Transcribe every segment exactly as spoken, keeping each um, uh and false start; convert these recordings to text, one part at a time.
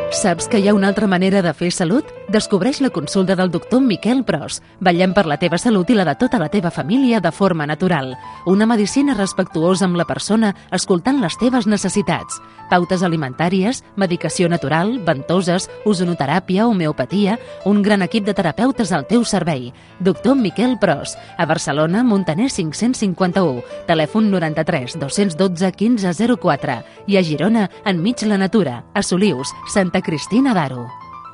Saps que hi ha una altra manera de fer salut? Descobreix la consulta del doctor Miquel Pros. Vetllem per la teva salut i la de tota la teva família de forma natural. Una medicina respectuosa amb la persona, escoltant les teves necessitats. Pautes alimentàries, medicació natural, ventoses, ozonoteràpia, homeopatia, un gran equip de terapeutes al teu servei. Doctor Miquel Pros, a Barcelona, Montaner cinc-cents cinquanta-u, telèfon noranta-tres dos-cents dotze quinze zero quatre i a Girona, enmig la natura, a Solius, Santa Cristina d'Aro.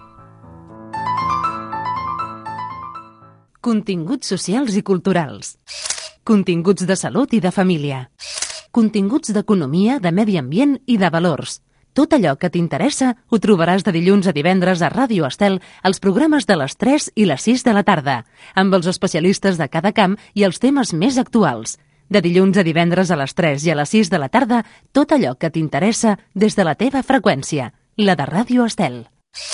Continguts socials i culturals. Continguts de salut i de família. Continguts d'economia, de medi ambient i de valors. Tot allò que t'interessa ho trobaràs de dilluns a divendres a Ràdio Estel als programes de les tres i les sis de la tarda, amb els especialistes de cada camp i els temes més actuals. De dilluns a divendres a les tres i a les sis de la tarda, tot allò que t'interessa des de la teva freqüència, la de Ràdio Estel.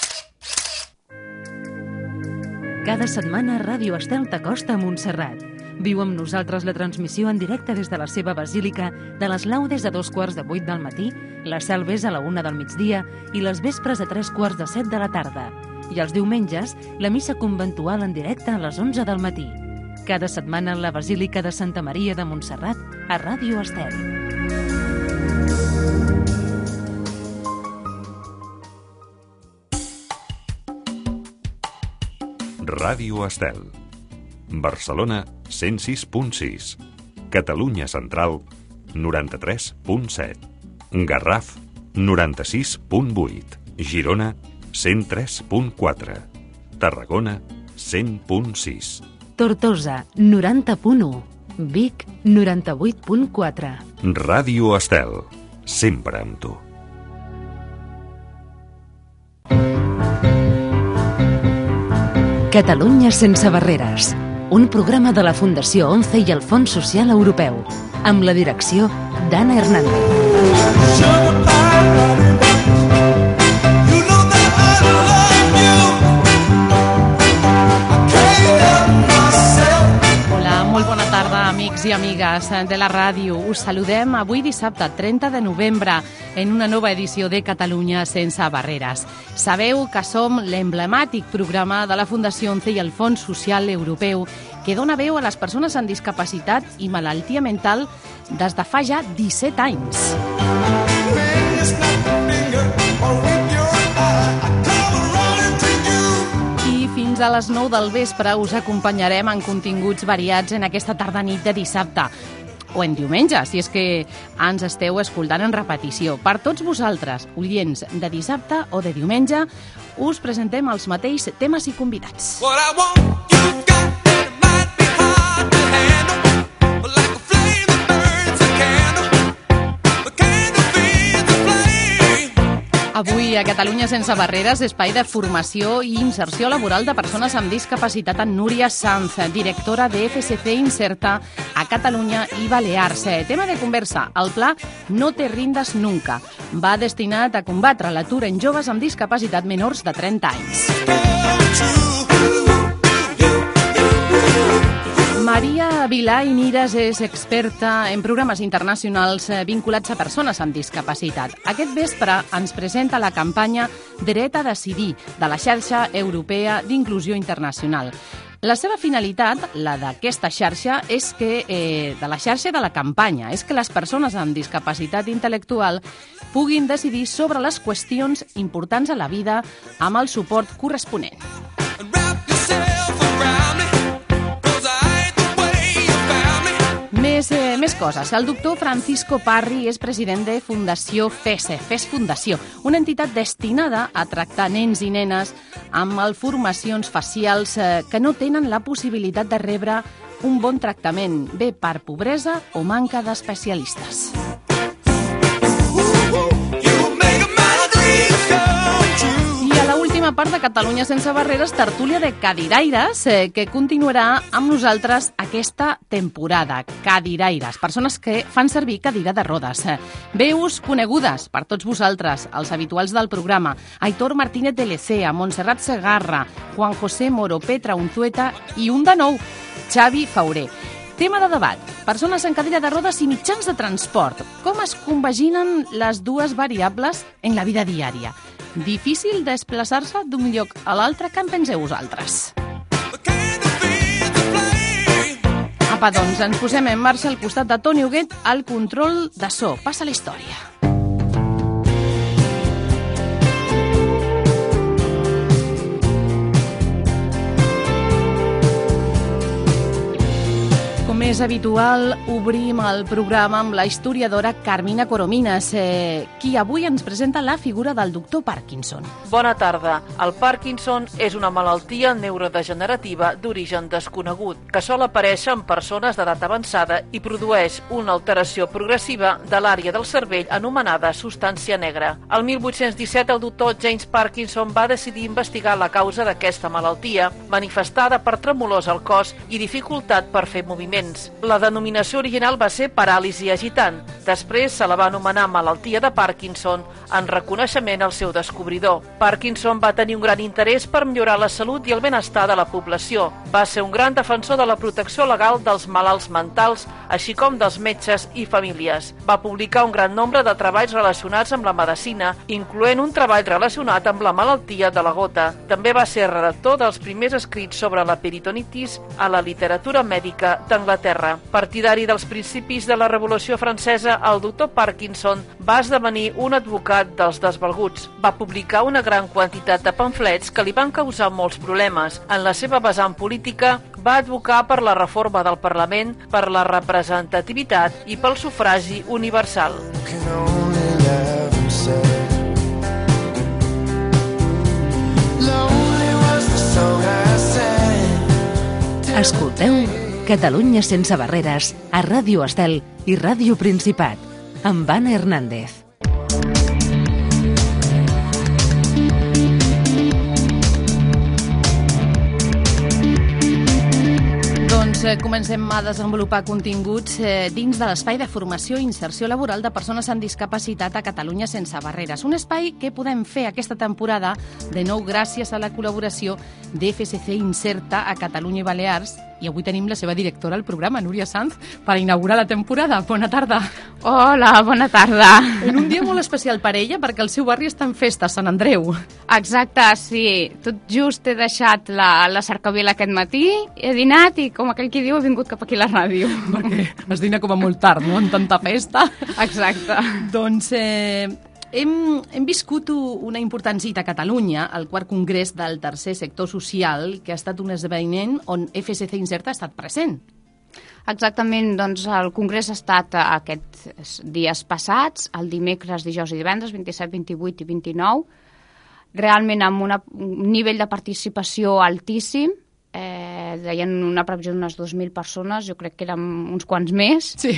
Cada setmana Ràdio Estel t'acosta a Montserrat. Viu amb nosaltres la transmissió en directe des de la seva basílica de les laudes a dos quarts de vuit del matí, les salves a la una del migdia i les vespres a tres quarts de set de la tarda. I els diumenges, la missa conventual en directe a les onze del matí. Cada setmana la Basílica de Santa Maria de Montserrat a Ràdio Estel. Ràdio Estel. Barcelona, cent sis punt sis. Catalunya Central, noranta-tres punt set. Garraf, noranta-sis punt vuit. Girona, cent tres punt quatre. Tarragona, cent punt sis. Tortosa, noranta punt u. Vic, noranta-vuit punt quatre. Ràdio Estel, sempre amb tu. Catalunya sense barreres. Un programa de la Fundació ONCE i el Fons Social Europeu, amb la direcció d'Anna Hernández. Hola, molt bona tarda, amics i amigues de la ràdio. Us saludem avui dissabte, trenta de novembre, en una nova edició de Catalunya sense barreres. Sabeu que som l'emblemàtic programa de la Fundació ONCE i el Fons Social Europeu que dona veu a les persones amb discapacitat i malaltia mental des de fa ja disset anys. I fins a les nou del vespre us acompanyarem en continguts variats en aquesta tarda-nit de dissabte, o en diumenge, si és que ens esteu escoltant en repetició. Per tots vosaltres, oients de dissabte o de diumenge, us presentem els mateixos temes i convidats. Avui a Catalunya sense barreres, espai de formació i inserció laboral de persones amb discapacitat en Núria Sanz, directora de F S C Inserta a Catalunya i Balears. Tema de conversa, el pla No te rindas nunca. Va destinat a combatre l'atur en joves amb discapacitat menors de trenta anys. Maria Vilà i Nires és experta en programes internacionals vinculats a persones amb discapacitat. Aquest vespre ens presenta la campanya Dret a decidir de la xarxa europea d'inclusió internacional. La seva finalitat, la d'aquesta xarxa, és que, eh, de la xarxa de la campanya, és que les persones amb discapacitat intel·lectual puguin decidir sobre les qüestions importants a la vida amb el suport corresponent. Més, eh, més coses. El doctor Francisco Parri és president de Fundació FESE, FES Fundació, una entitat destinada a tractar nens i nenes amb malformacions facials eh, que no tenen la possibilitat de rebre un bon tractament, bé per pobresa o manca d'especialistes. Part de Catalunya sense barreres, tertúlia de cadiraires, eh, que continuarà amb nosaltres aquesta temporada. Cadiraires, persones que fan servir cadira de rodes. Veus conegudes per tots vosaltres, els habituals del programa: Aitor Martínez de Lecea, Montserrat Segarra, Juan José Moro, Petra Unzueta i un de nou, Xavi Fauré. Tema de debat: persones en cadira de rodes i mitjans de transport. Com es compaginen les dues variables en la vida diària? Difícil desplaçar-se d'un lloc a l'altre, què en penseu vosaltres? Apa, doncs, ens posem en marxa al costat de Toni Huguet al control de so. Passa la història. Com és habitual, obrim el programa amb la historiadora Carmina Coromines, eh, qui avui ens presenta la figura del doctor Parkinson. Bona tarda. El Parkinson és una malaltia neurodegenerativa d'origen desconegut, que sol aparèixer en persones d'edat avançada i produeix una alteració progressiva de l'àrea del cervell anomenada substància negra. El mil vuit-cents disset, el doctor James Parkinson va decidir investigar la causa d'aquesta malaltia, manifestada per tremolors al cos i dificultat per fer moviments. La denominació original va ser paràlisi agitant. Després se la va anomenar malaltia de Parkinson en reconeixement al seu descobridor. Parkinson va tenir un gran interès per millorar la salut i el benestar de la població. Va ser un gran defensor de la protecció legal dels malalts mentals, així com dels metges i famílies. Va publicar un gran nombre de treballs relacionats amb la medicina, incloent un treball relacionat amb la malaltia de la gota. També va ser redactor dels primers escrits sobre la peritonitis a la literatura mèdica d'Anglaterra. Partidari dels principis de la Revolució Francesa, el doctor Parkinson va esdevenir un advocat dels desvalguts. Va publicar una gran quantitat de pamflets que li van causar molts problemes. En la seva vessant política, va advocar per la reforma del Parlament, per la representativitat i pel sufragi universal. Escolteu Catalunya sense barreres a Ràdio Estel i Ràdio Principat amb Anna Hernández. Doncs eh, comencem a desenvolupar continguts eh, dins de l'espai de formació i inserció laboral de persones amb discapacitat a Catalunya sense barreres. Un espai que podem fer aquesta temporada de nou gràcies a la col·laboració d'F S C Inserta a Catalunya i Balears. I avui tenim la seva directora al programa, Núria Sanz, per inaugurar la temporada. Bona tarda. Hola, bona tarda. En un dia molt especial per ella, perquè el seu barri està en festa, Sant Andreu. Exacte, sí. Tot just he deixat la, la cercavila aquest matí, he dinat i, com aquell qui diu, he vingut cap aquí a la ràdio. Perquè es dina com a molt tard, no?, en tanta festa. Exacte. Doncs... Eh... Hem, hem viscut una important cita a Catalunya, el quart congrés del tercer sector social, que ha estat un esdeveniment on F S C Inserta ha estat present. Exactament, doncs el congrés ha estat aquests dies passats, el dimecres, dijous i divendres, vint-i-set, vint-i-vuit i vint-i-nou, realment amb una, un nivell de participació altíssim. Eh, deien una previsió d'unes dues mil persones, jo crec que eren uns quants més, sí.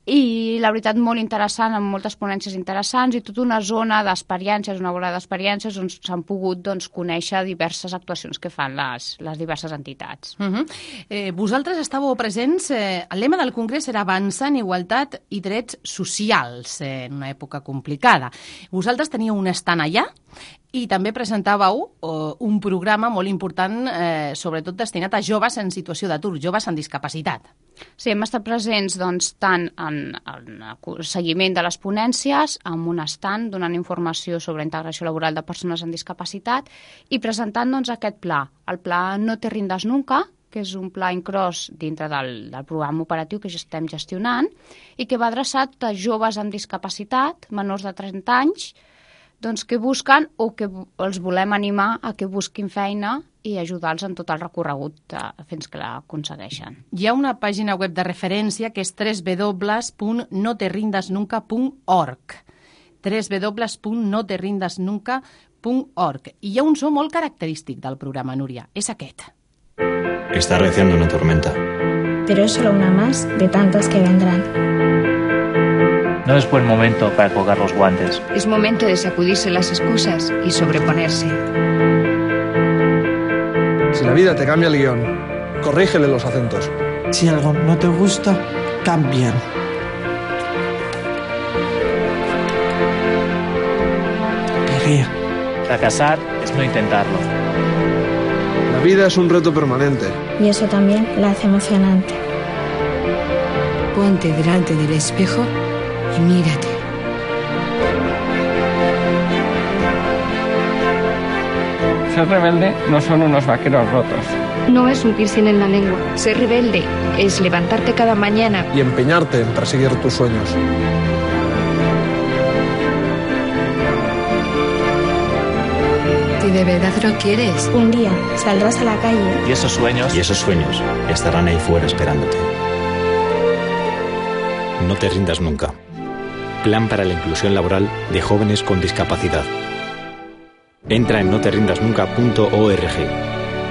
I la veritat molt interessant, amb moltes ponències interessants i tota una zona d'experiències, una bola d'experiències on s'han pogut doncs, conèixer diverses actuacions que fan les, les diverses entitats. Uh -huh. eh, vosaltres estàveu presents, eh, el lema del congrés era avançar en igualtat i drets socials eh, en una època complicada. Vosaltres teníeu un estant allà i també presentàveu uh, un programa molt important, eh, sobretot destinat a joves en situació d'atur, joves amb discapacitat. Sí, hem estat presents doncs, tant en, en el seguiment de les ponències, amb un estand donant informació sobre integració laboral de persones amb discapacitat i presentant doncs, aquest pla, el pla No te rindas nunca, que és un pla inclòs dintre del, del programa operatiu que ja estem gestionant i que va adreçat a joves amb discapacitat, menors de trenta anys, doncs, que busquen o que els volem animar a que busquin feina i ajudar-los en tot el recorregut eh, fins que l'aconsegueixen. Hi ha una pàgina web de referència que és w w w punt no te rindas nunca punt org w w w punt no te rindas nunca punt org i hi ha un so molt característic del programa, Núria, és aquest. Está arreciando una tormenta. Pero es solo una más de tantas que vendrán. No es buen momento para colgar los guantes. Es momento de sacudirse las excusas y sobreponerse. Si la vida te cambia el guión, corrígele los acentos. Si algo no te gusta, cambian. Quería. Fracasar es no intentarlo. La vida es un reto permanente. Y eso también la hace emocionante. Ponte delante del espejo y mírate. ser rebelde no son unos vaqueros rotos. No es un piercing en la lengua. Ser rebelde es levantarte cada mañana y empeñarte en perseguir tus sueños. Si de verdad lo quieres, un día saldrás a la calle. Y esos sueños, y esos sueños estarán ahí fuera esperándote. No te rindas nunca. Plan para la inclusión laboral de jóvenes con discapacidad. Entra en no te rindas nunca punto org.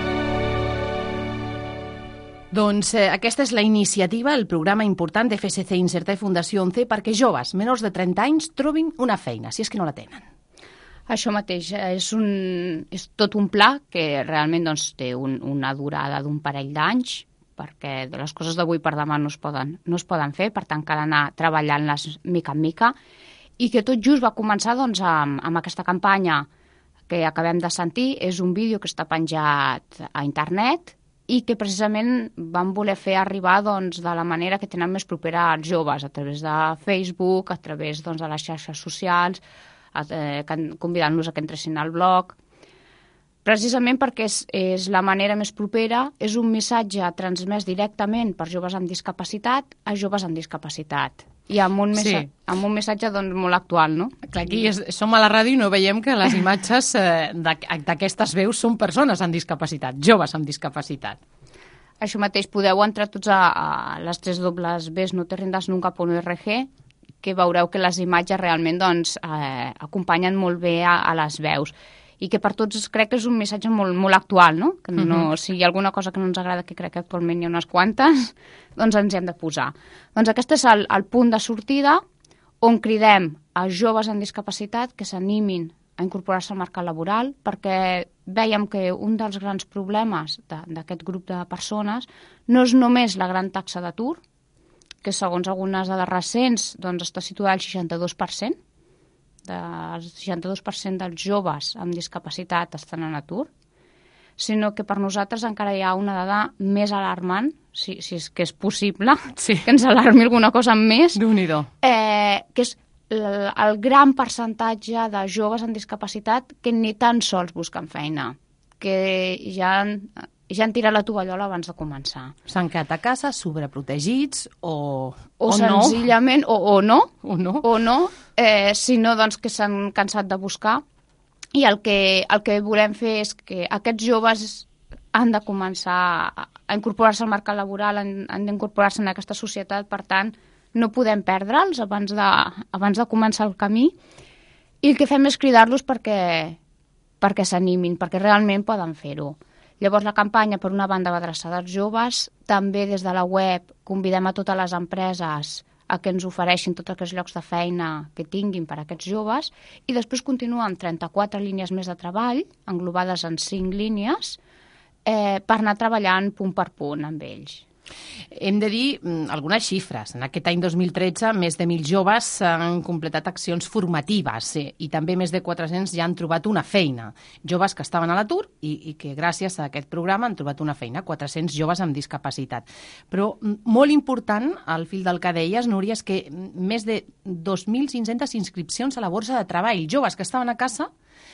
Doncs eh, aquesta és la iniciativa, el programa important de F S C Inserta i Fundació ONCE perquè joves menors de trenta anys trobin una feina, si és que no la tenen. Això mateix, és, un, és tot un pla que realment doncs, té un, una durada d'un parell d'anys, perquè les coses d'avui per demà no es, poden, no es poden fer, per tant cal anar treballant-les mica en mica, i que tot just va començar doncs, amb, amb aquesta campanya que acabem de sentir. És un vídeo que està penjat a internet i que precisament van voler fer arribar doncs, de la manera que tenen més propera als joves, a través de Facebook, a través doncs, de les xarxes socials, eh, convidant-los a que entressin al blog, precisament perquè és, és la manera més propera, és un missatge transmès directament per joves amb discapacitat a joves amb discapacitat. I amb un, missa sí. amb un missatge doncs, molt actual, no? Clar, aquí és, som a la ràdio i no veiem que les imatges eh, d'aquestes veus són persones amb discapacitat, joves amb discapacitat. Això mateix, podeu entrar tots a, a les tres dobles Bs no te rindas nunca punt org, que veureu que les imatges realment doncs, eh, acompanyen molt bé a, a les veus. I que per tots crec que és un missatge molt, molt actual, no? Que no uh-huh. Si hi ha alguna cosa que no ens agrada, que crec que actualment hi ha unes quantes, doncs ens hem de posar. Doncs aquest és el, el punt de sortida on cridem a joves amb discapacitat que s'animin a incorporar-se al mercat laboral, perquè veiem que un dels grans problemes d'aquest grup de persones no és només la gran taxa d'atur, que segons algunes dades recents doncs, està situada al seixanta-dos per cent, el seixanta-dos per cent dels joves amb discapacitat estan en atur, sinó que per nosaltres encara hi ha una dada més alarmant, si, si és que és possible, sí. que ens alarmi alguna cosa més, eh, que és el, el gran percentatge de joves amb discapacitat que ni tan sols busquen feina, que ja han, ja han tirat la tovallola abans de començar. S'han quedat a casa sobreprotegits o, o, o senzillament, no. O, o no, o no, o no eh, sinó doncs, que s'han cansat de buscar. I el que, el que volem fer és que aquests joves han de començar a incorporar-se al mercat laboral, han, han d'incorporar-se en aquesta societat, per tant, no podem perdre'ls abans de, abans de començar el camí. I el que fem és cridar-los perquè, perquè s'animin, perquè realment poden fer-ho. Llavors, la campanya, per una banda, va adreçada als joves. També des de la web convidem a totes les empreses a que ens ofereixin tots aquests llocs de feina que tinguin per a aquests joves. I després continua amb trenta-quatre línies més de treball, englobades en cinc línies, eh, per anar treballant punt per punt amb ells. Hem de dir algunes xifres. En aquest any dos mil tretze, més de mil joves han completat accions formatives eh, i també més de quatre-cents ja han trobat una feina. Joves que estaven a l'atur i, i que gràcies a aquest programa han trobat una feina. quatre-cents joves amb discapacitat. Però molt important, al fil del que deies, Núria, és que més de dos mil cinc-centes inscripcions a la borsa de treball. Joves que estaven a casa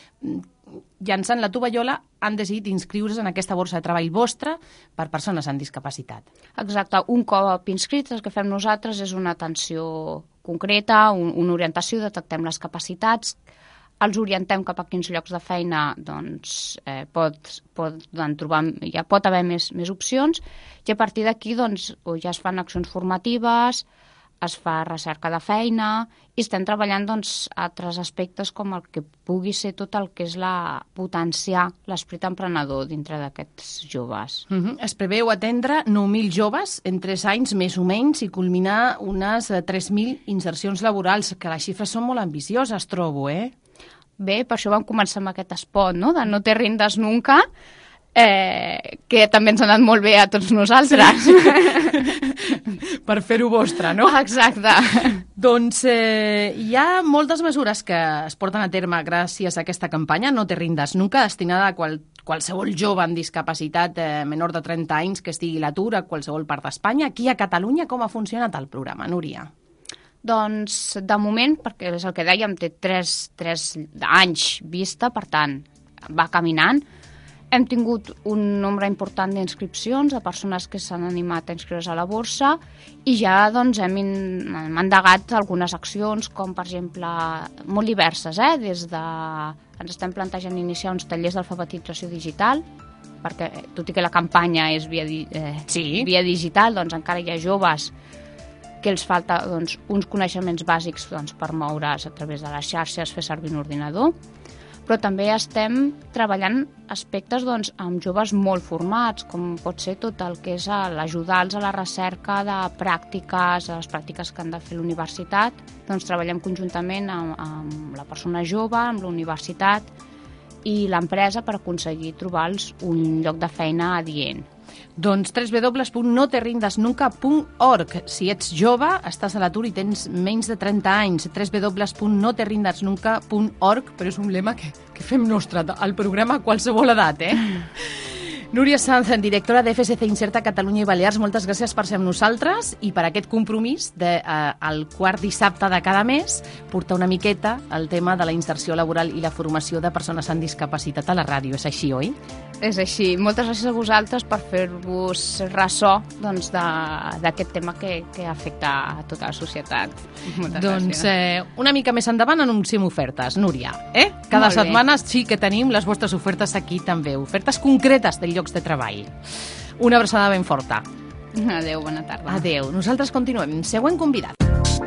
llançant la tovallola han decidit inscriure's en aquesta borsa de treball vostra per persones amb discapacitat. Exacte. Un cop inscrits, el que fem nosaltres és una atenció concreta, un, una orientació, detectem les capacitats, els orientem cap a quins llocs de feina doncs, eh, pot, poden trobar, ja pot haver més, més opcions, i a partir d'aquí doncs, ja es fan accions formatives, es fa recerca de feina i estem treballant doncs, altres aspectes com el que pugui ser tot el que és la potenciar l'esperit emprenedor dintre d'aquests joves. Uh-huh. Es preveu atendre nou mil joves en tres anys més o menys i culminar unes tres mil insercions laborals, que les xifres són molt ambicioses, trobo, eh? Bé, per això vam començar amb aquest spot, no?, de no te rindes nunca, eh, que també ens ha anat molt bé a tots nosaltres. Sí. Per fer-ho vostre, no? Exacte. Doncs eh, hi ha moltes mesures que es porten a terme gràcies a aquesta campanya, No te rindes nunca, destinada a qual, qualsevol jove amb discapacitat eh, menor de trenta anys que estigui a l'atur a qualsevol part d'Espanya. Aquí a Catalunya com ha funcionat el programa, Núria? Doncs, de moment, perquè és el que dèiem, té tres, tres anys vista, per tant, va caminant. Hem tingut un nombre important d'inscripcions de persones que s'han animat a inscriure's a la borsa i ja doncs, hem, in, hem endegat algunes accions, com per exemple, molt diverses, eh? Des de... ens estem plantejant iniciar uns tallers d'alfabetització digital, perquè tot i que la campanya és via, eh, sí. via digital, doncs encara hi ha joves que els falta doncs, uns coneixements bàsics doncs, per moure's a través de les xarxes, fer servir un ordinador, però també estem treballant aspectes doncs, amb joves molt formats, com pot ser tot el que és l'ajudar-los a la recerca de pràctiques, a les pràctiques que han de fer a la universitat. Doncs treballem conjuntament amb, amb la persona jove, amb la universitat i l'empresa per aconseguir trobar-los un lloc de feina adient. Doncs w w w punt no te rindes nunca punt org. Si ets jove, estàs a l'atur i tens menys de trenta anys. w w w punt no te rindes nunca punt org, però és un lema que, que fem nostre al programa a qualsevol edat, eh? Núria Sanz, directora d'F S C Inserta Catalunya i Balears, moltes gràcies per ser amb nosaltres i per aquest compromís de, eh, el quart dissabte de cada mes portar una miqueta el tema de la inserció laboral i la formació de persones amb discapacitat a la ràdio. És així, oi? És així. Moltes gràcies a vosaltres per fer-vos ressò doncs, d'aquest tema que, que afecta a tota la societat. Moltes doncs gràcies. Eh, una mica més endavant anunciem ofertes, Núria. Eh? Cada Molt bé. setmana sí que tenim les vostres ofertes aquí també. Ofertes concretes de llocs de treball. Una abraçada ben forta. Adéu, bona tarda. Adéu. Nosaltres continuem. Següent convidat.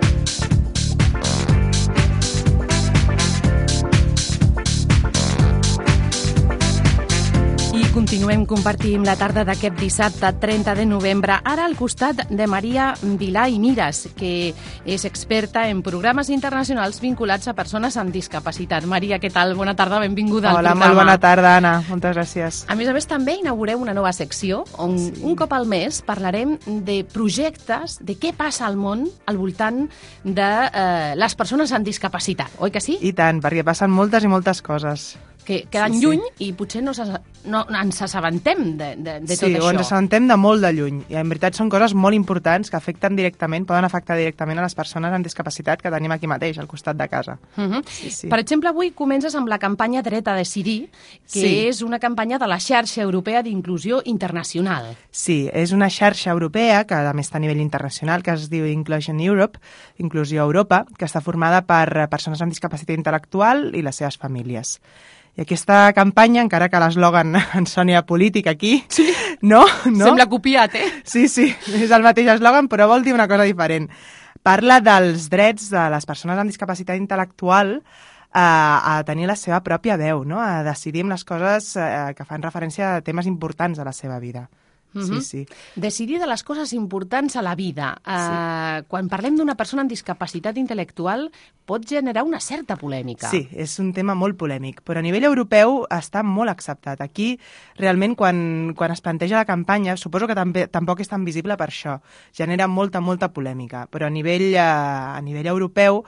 Continuem compartint la tarda d'aquest dissabte trenta de novembre, ara al costat de Maria Vilà i Miras, que és experta en programes internacionals vinculats a persones amb discapacitat. Maria, què tal? Bona tarda, benvinguda Hola, al programa. Hola, molt bona tarda, Anna. Moltes gràcies. A més a més, també inaugureu una nova secció on sí. un cop al mes parlarem de projectes, de què passa al món al voltant de eh, les persones amb discapacitat, oi que sí? I tant, perquè passen moltes i moltes coses. Que queden sí, lluny sí. i potser no, no ens assabentem de, de, de sí, tot això. Sí, o ens assabentem de molt de lluny. I en veritat són coses molt importants que afecten directament, poden afectar directament a les persones amb discapacitat que tenim aquí mateix, al costat de casa. Uh -huh. sí, sí. Per exemple, avui comences amb la campanya Dret a Decidir, que sí. és una campanya de la xarxa europea d'inclusió internacional. Sí, és una xarxa europea, que a més està a nivell internacional, que es diu Inclusion Europe, Inclusió Europa, que està formada per persones amb discapacitat intel·lectual i les seves famílies. I aquesta campanya, encara que l'eslògan ens soni a polític aquí, sí. no, no? Sembla copiat, eh? Sí, sí, és el mateix eslògan, però vol dir una cosa diferent. Parla dels drets de les persones amb discapacitat intel·lectual a, a tenir la seva pròpia veu, no? A decidir amb les coses eh, que fan referència a temes importants de la seva vida. Uh-huh. Sí, sí. Decidir de les coses importants a la vida. Uh, sí. Quan parlem d'una persona amb discapacitat intel·lectual pot generar una certa polèmica. Sí, és un tema molt polèmic, però a nivell europeu està molt acceptat. Aquí, realment, quan, quan es planteja la campanya, suposo que també, tampoc és tan visible per això, genera molta, molta polèmica, però a nivell, eh, a nivell europeu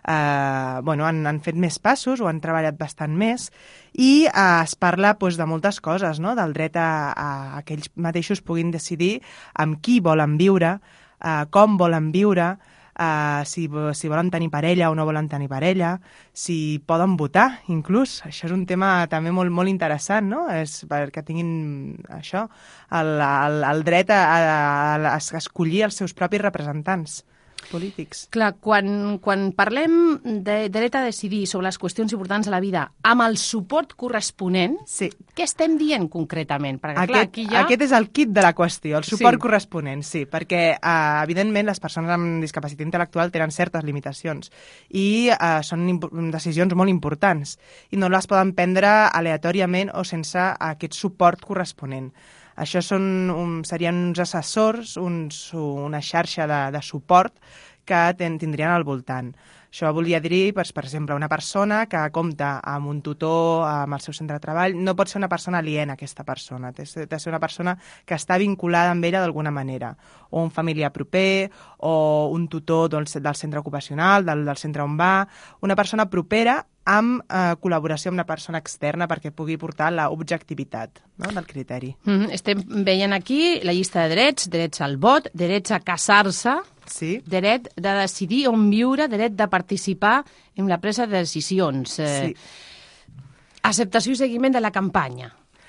eh, bueno, han, han fet més passos, ho han treballat bastant més, i eh, es parla doncs, de moltes coses, no? Del dret a, a, a que ells mateixos puguin decidir amb qui volen viure, eh, com volen viure, eh, si, si volen tenir parella o no volen tenir parella, si poden votar, inclús. Això és un tema també molt, molt interessant, no? És perquè tinguin això, el, el, el dret a, a, a escollir els seus propis representants polítics. Clar, quan, quan parlem de dret a decidir sobre les qüestions importants de la vida amb el suport corresponent, sí. què estem dient concretament? Perquè, aquest, clar, aquí ja... aquest és el kit de la qüestió, el suport sí. corresponent, sí, perquè, eh, evidentment, les persones amb discapacitat intel·lectual tenen certes limitacions i eh, són decisions molt importants i no les poden prendre aleatòriament o sense aquest suport corresponent. Això són, um, serien uns assessors, uns, una xarxa de, de suport que ten, tindrien al voltant. Això volia dir, doncs, per exemple, una persona que compta amb un tutor amb el seu centre de treball, no pot ser una persona aliena a aquesta persona, té de ser una persona que està vinculada amb ella d'alguna manera, o un familiar proper, o un tutor del, del centre ocupacional, del, del centre on va, una persona propera amb eh, col·laboració amb una persona externa perquè pugui portar l'objectivitat, no?, del criteri. Mm-hmm. Estem veient aquí la llista de drets, drets al vot, drets a casar-se, sí. dret de decidir on viure, dret de participar en la presa de decisions, eh, sí. acceptació i seguiment de la campanya.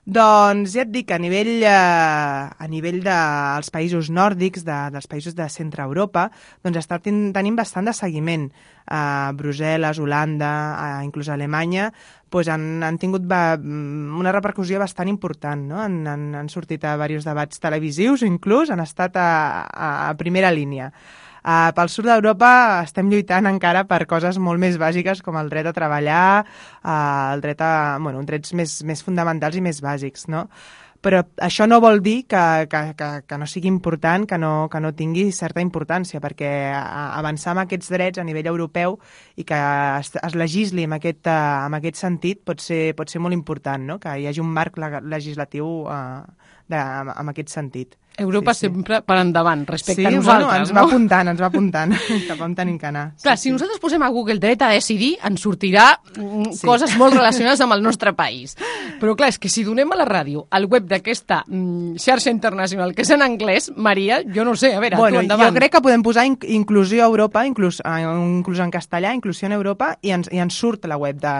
Doncs ja et dic, a nivell, eh, a nivell dels països nòrdics, de, dels països de centre Europa, doncs està ten, tenim bastant de seguiment. A Brussel·les, Holanda, a, inclús a Alemanya, doncs han, han tingut va, una repercussió bastant important, no? Han, han, han sortit a diversos debats televisius, inclús han estat a, a, a primera línia. Uh, pel sud d'Europa estem lluitant encara per coses molt més bàsiques com el dret a treballar, uh, el dret a, bueno, drets més, més fonamentals i més bàsics, no? Però això no vol dir que, que, que, que no sigui important, que no, que no tingui certa importància, perquè avançar amb aquests drets a nivell europeu i que es, es legisli en aquest, uh, en aquest sentit pot ser, pot ser molt important, no? Que hi hagi un marc legislatiu uh, de, en, en aquest sentit. Europa sí, sí. sempre per endavant respecte sí, a nosaltres, bueno, ens no? va apuntant, ens va apuntant cap on tenim que anar. Clar, sí, si sí. nosaltres posem a Google dret a decidir, ens sortirà mm, sí. coses molt relacionades amb el nostre país. Però clar, és que si donem a la ràdio el web d'aquesta mm, xarxa internacional, que és en anglès, Maria, jo no sé, a veure, bueno, tu endavant. Jo crec que podem posar in inclusió a Europa, inclús, inclús en castellà, inclusió en Europa, i ens, i ens surt la web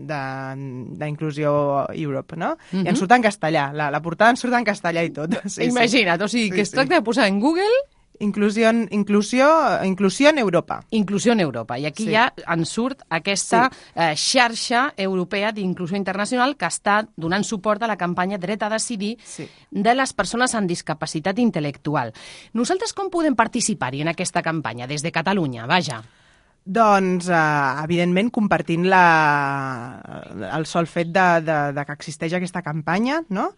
d'inclusió Europe, no? Uh -huh. I ens surt en castellà, la, la portada ens surt en castellà i tot. Sí, Imagina't, sí. o sigui, sí, que es tracta sí. de posar en Google... Inclusió, inclusió, inclusió en Europa. Inclusió en Europa. I aquí sí. ja ens surt aquesta sí. eh, xarxa europea d'inclusió internacional que està donant suport a la campanya Dret a decidir sí. de les persones amb discapacitat intel·lectual. Nosaltres com podem participar-hi en aquesta campanya? Des de Catalunya, vaja. Doncs, eh, evidentment, compartint la, el sol fet de, de, de que existeix aquesta campanya, no?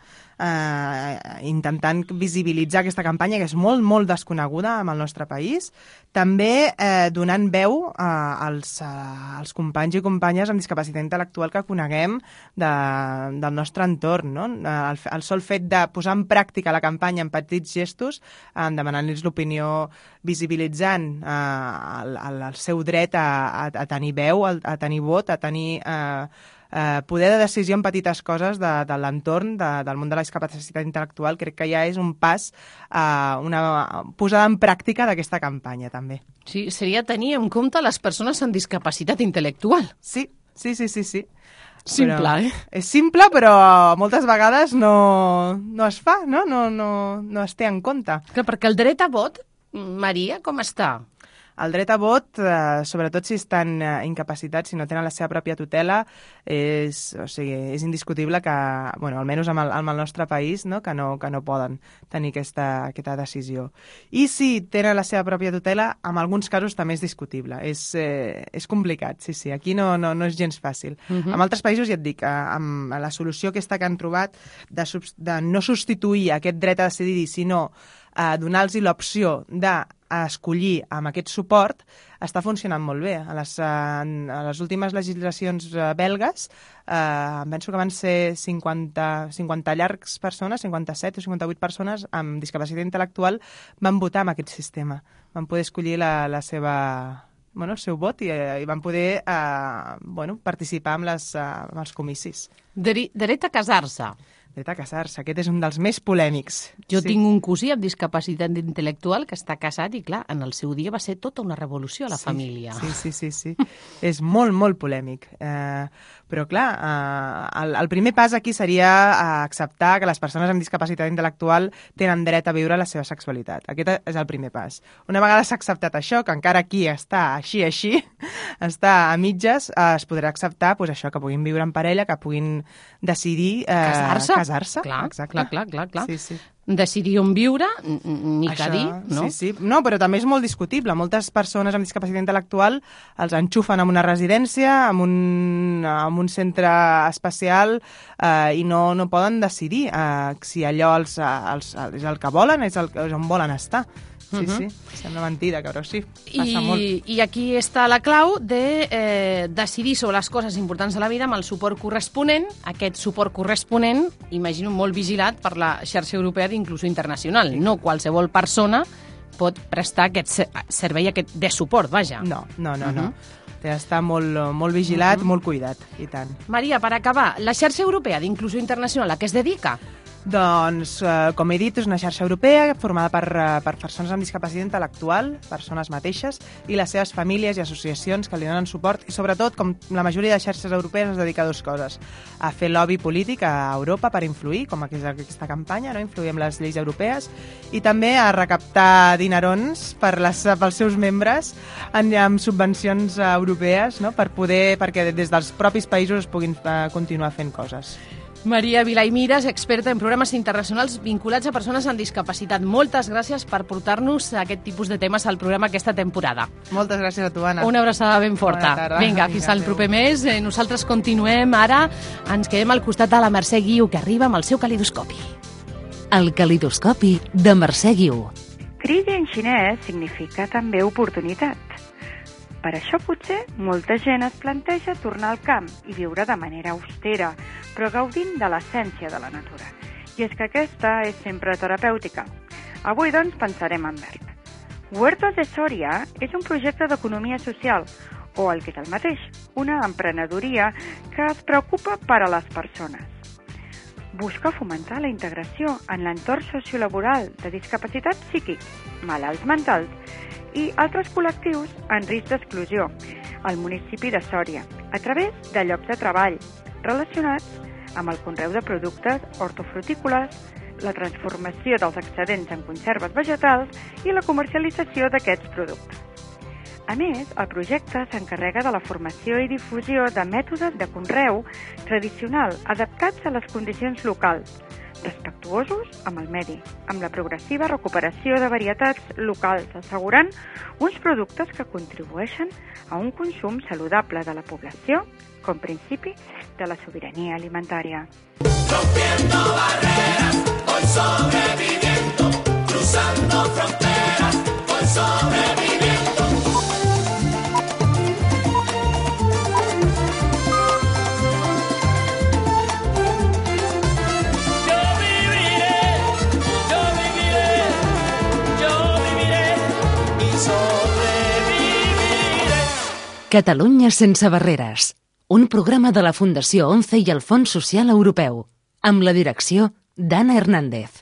Eh, intentant visibilitzar aquesta campanya, que és molt, molt desconeguda en el nostre país. També eh, donant veu eh, als, eh, als companys i companyes amb discapacitat intel·lectual que coneguem de, del nostre entorn, no? El, el sol fet de posar en pràctica la campanya en petits gestos, eh, demanant-los l'opinió, visibilitzant eh, el, el, el seu dret a, a, a tenir veu, a, a tenir vot, a tenir eh, eh, poder de decisió en petites coses de, de l'entorn, de, del món de la discapacitat intel·lectual, crec que ja és un pas, eh, una posada en pràctica d'aquesta campanya, també. Sí, seria tenir en compte les persones amb discapacitat intel·lectual. Sí, sí, sí, sí, sí. Simple, però, eh? És simple, però moltes vegades no, no es fa, no? No, no, no es té en compte. Clar, perquè el dret a vot, Maria, com està? El dret a vot, eh, sobretot si estan eh, incapacitats, si no tenen la seva pròpia tutela, és, o sigui, és indiscutible que, bueno, almenys amb el, amb el nostre país, no? Que, no, que no poden tenir aquesta, aquesta decisió. I si tenen la seva pròpia tutela, en alguns casos també és discutible. És, eh, és complicat, sí, sí. Aquí no, no, no és gens fàcil. Uh -huh. En altres països, ja et dic, amb la solució aquesta que han trobat de, de no substituir aquest dret a decidir, sinó eh, donar-los l'opció de a escollir amb aquest suport està funcionant molt bé. A les, a les últimes legislacions belgues eh, penso que van ser cinquanta, cinquanta llargs persones, cinquanta-set o cinquanta-vuit persones amb discapacitat intel·lectual van votar amb aquest sistema. Van poder escollir la, la seva... Bueno, el seu vot i, i van poder eh, bueno, participar amb, les, eh, amb els comicis. Dret a casar-se. Dret a casar-se. Aquest és un dels més polèmics. Jo sí. tinc un cosí amb discapacitat intel·lectual que està casat i, clar, en el seu dia va ser tota una revolució a la sí, família. Sí, sí, sí, sí. És molt, molt polèmic. Eh, però, clar, eh, el, el primer pas aquí seria acceptar que les persones amb discapacitat intel·lectual tenen dret a viure la seva sexualitat. Aquest és el primer pas. Una vegada s'ha acceptat això, que encara aquí està així, així, està a mitges, eh, es podrà acceptar pues, això, que puguin viure en parella, que puguin decidir... Eh, casar-se. Casar-se, clar, clar, clar, clar, clar. Sí, sí. Decidir on viure, ni que dir, no? Sí, sí. No, però també és molt discutible. Moltes persones amb discapacitat intel·lectual els enxufen en una residència, en un, en un centre especial eh, i no, no poden decidir eh, si allò els, els, és el que volen, és, el, és on volen estar. Sí, uh-huh. sí, sembla mentida, però sí, passa I, molt. I aquí està la clau de eh, decidir sobre les coses importants de la vida amb el suport corresponent. Aquest suport corresponent, imagino, molt vigilat per la xarxa europea d'inclusió internacional. Sí. No qualsevol persona pot prestar aquest servei aquest de suport, vaja. No, no, no, uh-huh. no. Té d'estar molt, molt vigilat, uh-huh. molt cuidat, i tant. Maria, per acabar, la xarxa europea d'inclusió internacional a què es dedica? Doncs, eh, com he dit, és una xarxa europea formada per, eh, per persones amb discapacitat intel·lectual, persones mateixes, i les seves famílies i associacions que li donen suport, i sobretot, com la majoria de xarxes europees, es dedica a dues coses. A fer lobby polític a Europa per influir, com aquesta, aquesta campanya, no? Influir amb les lleis europees, i també a recaptar dinerons per les, pels seus membres en, amb subvencions eh, europees, no? Per poder, perquè des dels propis països es puguin eh, continuar fent coses. Maria Vilà i Mires, experta en programes internacionals vinculats a persones amb discapacitat. Moltes gràcies per portar-nos aquest tipus de temes al programa aquesta temporada. Moltes gràcies a tu, Anna. Una abraçada ben forta. Vinga, fins al proper mes. Eh, nosaltres continuem ara. Ens quedem al costat de la Mercè Guiu, que arriba amb el seu calidoscopi. El calidoscopi de Mercè Guiu. Crisi en xinès significa també oportunitat. Per això potser molta gent es planteja tornar al camp i viure de manera austera, però gaudint de l'essència de la natura. I és que aquesta és sempre terapèutica. Avui, doncs, pensarem en verd. Huertos de Soria és un projecte d'economia social, o el que és el mateix, una emprenedoria que es preocupa per a les persones. Busca fomentar la integració en l'entorn sociolaboral de discapacitat psíquic, malalts mentals i altres col·lectius en risc d'exclusió al municipi de Sòria, a través de llocs de treball relacionats amb el conreu de productes hortofrutícoles, la transformació dels excedents en conserves vegetals i la comercialització d'aquests productes. A més, el projecte s'encarrega de la formació i difusió de mètodes de conreu tradicional adaptats a les condicions locals, respectuosos amb el medi, amb la progressiva recuperació de varietats locals, assegurant uns productes que contribueixen a un consum saludable de la població com principi de la sobirania alimentària. Rompiendo barreras, voy sobreviviendo, cruzando fronteras, voy sobreviviendo. Catalunya sense barreres, un programa de la Fundació ONCE i el Fons Social Europeu, amb la direcció d'Anna Hernández.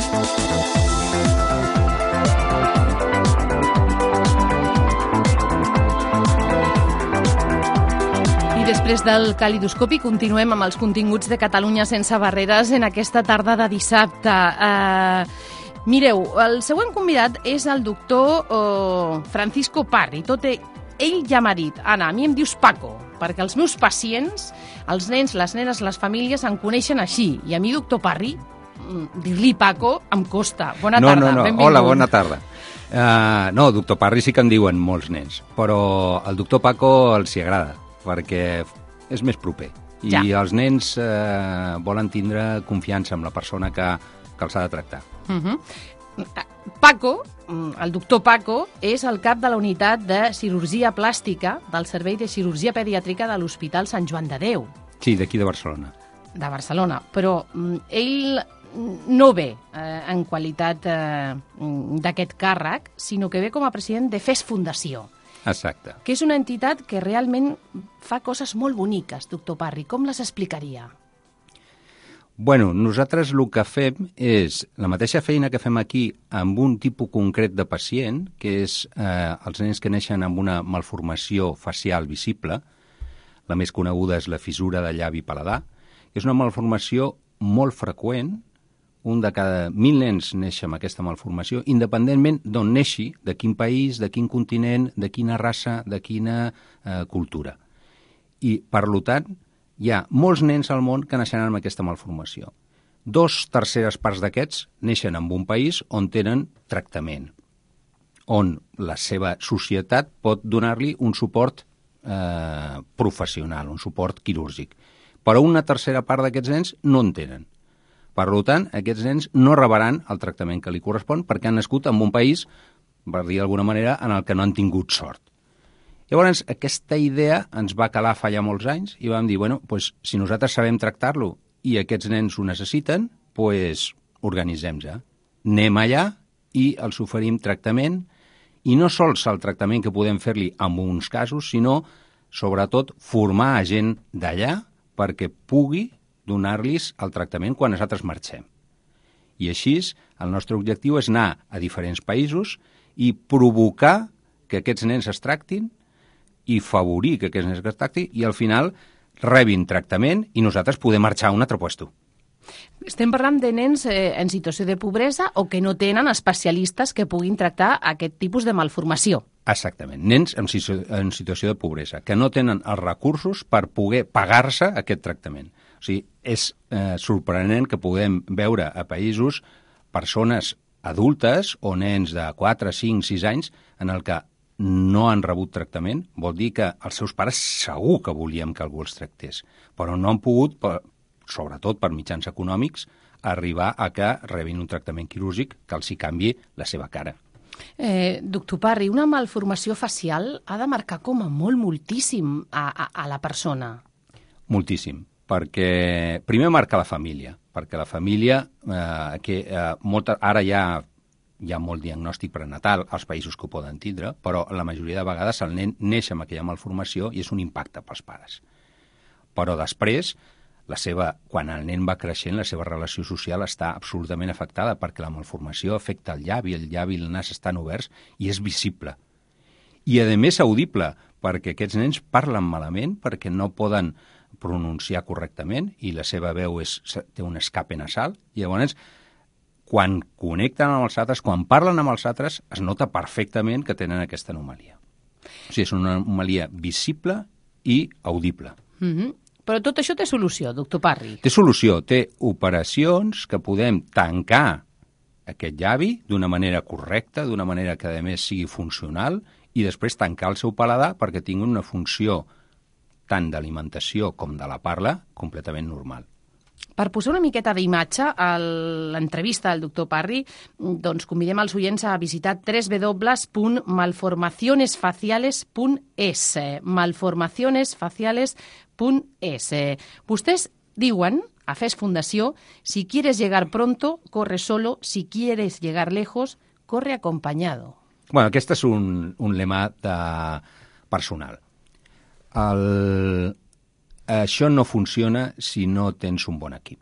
I després del calidoscopi continuem amb els continguts de Catalunya sense barreres en aquesta tarda de dissabte. Uh, mireu, el següent convidat és el doctor uh, Francisco Parri. Tot ell Ell ja m'ha dit, Anna, a mi em dius Paco, perquè els meus pacients, els nens, les nenes, les famílies em coneixen així. I a mi, doctor Parri, dir-li Paco em costa. Bona no, tarda, no, no. benvingut. Hola, bona tarda. Uh, no, doctor Parri sí que en diuen molts nens, però el doctor Paco els hi agrada, perquè és més proper. I ja. Els nens uh, volen tindre confiança amb la persona que, que els ha de tractar. Uh-huh. Paco, el doctor Paco, és el cap de la unitat de cirurgia plàstica del Servei de Cirurgia Pediàtrica de l'Hospital Sant Joan de Déu. Sí, d'aquí de Barcelona. De Barcelona, però ell no ve eh, en qualitat eh, d'aquest càrrec, sinó que ve com a president de F E S Fundació. Exacte. Que és una entitat que realment fa coses molt boniques, doctor Parri. Com les explicaria? Bueno, nosaltres el que fem és la mateixa feina que fem aquí amb un tipus concret de pacient, que és eh, els nens que neixen amb una malformació facial visible. La més coneguda és la fissura de llavi paladar. És una malformació molt freqüent. Un de cada mil nens neix amb aquesta malformació, independentment d'on neixi, de quin país, de quin continent, de quina raça, de quina eh, cultura. I, per tant, hi ha molts nens al món que naixen amb aquesta malformació. Dos terceres parts d'aquests neixen en un país on tenen tractament, on la seva societat pot donar-li un suport eh, professional, un suport quirúrgic. Però una tercera part d'aquests nens no en tenen. Per tant, aquests nens no rebaran el tractament que li correspon perquè han nascut en un país, per dir d'alguna manera, en el que no han tingut sort. Llavors, aquesta idea ens va calar fa ja molts anys i vam dir, bueno, pues, si nosaltres sabem tractar-lo i aquests nens ho necessiten, pues, organitzem-se. Anem allà i els oferim tractament, i no sols el tractament que podem fer-li en uns casos, sinó, sobretot, formar a gent d'allà perquè pugui donar-los el tractament quan nosaltres marxem. I així, el nostre objectiu és anar a diferents països i provocar que aquests nens es tractin i favorir que aquests nens es tractin i al final rebin tractament i nosaltres podem marxar a un altre puesto. Estem parlant de nens eh, en situació de pobresa o que no tenen especialistes que puguin tractar aquest tipus de malformació. Exactament, nens en, en situació de pobresa, que no tenen els recursos per poder pagar-se aquest tractament. O sigui, és eh, sorprenent que puguem veure a països persones adultes o nens de quatre, cinc, sis anys en el que no han rebut tractament. Vol dir que els seus pares segur que volien que algú els tractés, però no han pogut, per, sobretot per mitjans econòmics, arribar a que rebin un tractament quirúrgic que els hi canvi la seva cara. Eh, doctor Parry, una malformació facial ha de marcar com a molt moltíssim a, a, a la persona. Moltíssim, perquè primer marca la família, perquè la família, eh, que eh, molta, ara ja hi ha molt diagnòstic prenatal als països que ho poden tindre, però la majoria de vegades el nen neix amb aquella malformació i és un impacte pels pares. Però després, la seva, quan el nen va creixent, la seva relació social està absolutament afectada perquè la malformació afecta el llavi, el llavi i el nas estan oberts i és visible. I, a més, audible, perquè aquests nens parlen malament, perquè no poden pronunciar correctament i la seva veu és, té un escape nasal, i llavors, quan connecten amb els altres, quan parlen amb els altres, es nota perfectament que tenen aquesta anomalia. O sigui, és una anomalia visible i audible. Mm-hmm. Però tot això té solució, doctor Parry. Té solució, té operacions que podem tancar aquest llavi d'una manera correcta, d'una manera que, a més, sigui funcional, i després tancar el seu paladar perquè tingui una funció tant d'alimentació com de la parla completament normal. Per posar una miqueta d'imatge a l'entrevista del doctor Parry, doncs convidem els oients a visitar w w w punt malformaciones faciales punt es, malformaciones faciales punt es. Vostès diuen a F E S Fundació, si quieres llegar pronto, corre solo, si quieres llegar lejos, corre acompañado. Bueno, aquest és un, un lema de personal. El... Això no funciona si no tens un bon equip.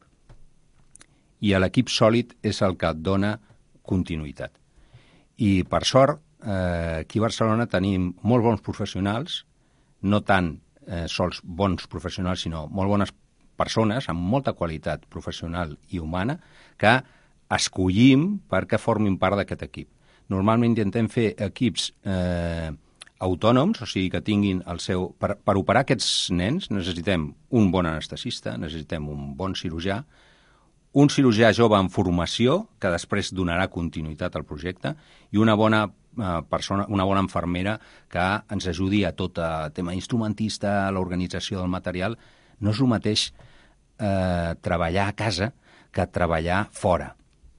I l'equip sòlid és el que et dona continuïtat. I, per sort, eh, aquí a Barcelona tenim molt bons professionals, no tant eh, sols bons professionals, sinó molt bones persones amb molta qualitat professional i humana que escollim perquè formin part d'aquest equip. Normalment intentem fer equips eh, autònoms, o sigui, que tinguin el seu... Per, per operar aquests nens necessitem un bon anestesista, necessitem un bon cirurgià, un cirurgià jove en formació, que després donarà continuïtat al projecte, i una bona eh, persona, una bona infermera que ens ajudi a tot el tema instrumentista, l'organització del material. No és el mateix eh, treballar a casa que treballar fora.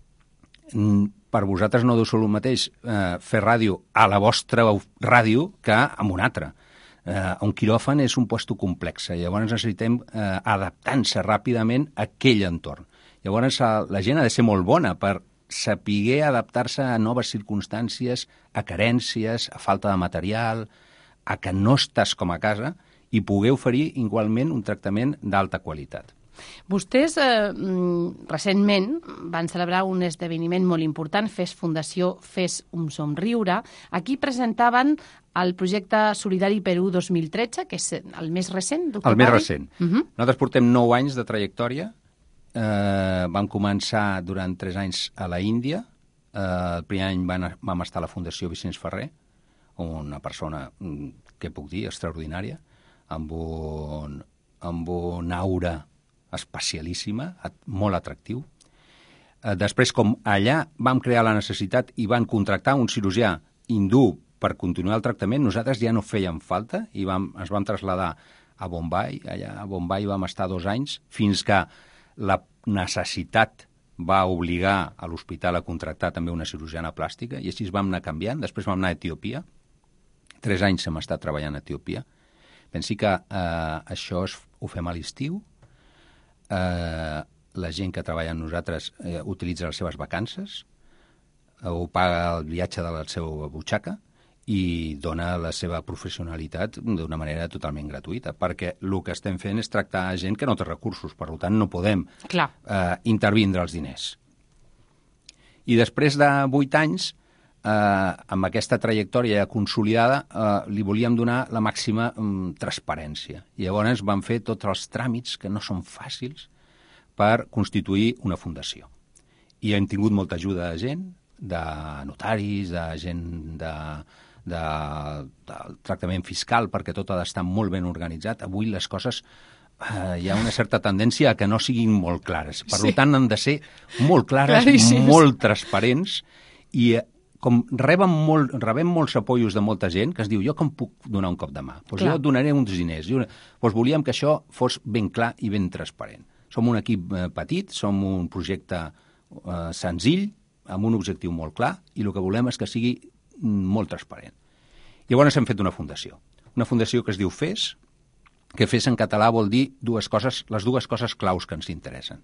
Per vosaltres no deu ser el mateix eh, fer ràdio a la vostra ràdio que en una altra. Eh, un quiròfan és un lloc complex, llavors necessitem eh, adaptar-se ràpidament a aquell entorn. Llavors la gent ha de ser molt bona per saber adaptar-se a noves circumstàncies, a carències, a falta de material, a que no estàs com a casa i poder oferir igualment un tractament d'alta qualitat. Vostès eh, recentment van celebrar un esdeveniment molt important, F E S Fundació, Fes un somriure. Aquí presentaven el projecte Solidari Perú dos mil tretze, que és el més recent, doctor El més Parry? recent. Uh -huh. Nosaltres portem nou anys de trajectòria. Eh, vam començar durant tres anys a la Índia. Eh, el primer any van, vam estar a la Fundació Vicenç Ferrer, una persona, què puc dir, extraordinària, amb un, amb un aura especialíssima, molt atractiu. Eh, després, com allà vam crear la necessitat i van contractar un cirurgià hindú per continuar el tractament, nosaltres ja no fèiem falta i vam, ens vam traslladar a Bombay. Allà a Bombay vam estar dos anys, fins que la necessitat va obligar a l'hospital a contractar també una cirurgiana plàstica, i així vam anar canviant. Després vam anar a Etiòpia. Tres anys hem estat treballant a Etiòpia. Pensi que eh, això es, ho fem a l'estiu. Eh, la gent que treballa amb nosaltres eh, utilitza les seves vacances, eh, ho paga el viatge de la seva butxaca i dona la seva professionalitat d'una manera totalment gratuïta, perquè el que estem fent és tractar gent que no té recursos, per tant no podem Clar. eh, intervindre els diners. I després de vuit anys, eh, amb aquesta trajectòria consolidada, eh, li volíem donar la màxima mm, transparència. I llavors vam fer tots els tràmits, que no són fàcils, per constituir una fundació. I hem tingut molta ajuda de gent, de notaris, de gent de, de, del tractament fiscal, perquè tot ha d'estar molt ben organitzat. Avui les coses... Uh, hi ha una certa tendència a que no siguin molt clares. Per sí. tant, han de ser molt clares, Claríssims. molt transparents, i uh, com reben molt, rebem molts apoyos de molta gent que es diu, jo com puc donar un cop de mà? Pues jo et donaré uns diners. Jo, pues volíem que això fos ben clar i ben transparent. Som un equip uh, petit, som un projecte uh, senzill, amb un objectiu molt clar, i el que volem és que sigui molt transparent. Llavors hem fet una fundació. Una fundació que es diu FES, que FES en català vol dir dues coses, les dues coses claus que ens interessen.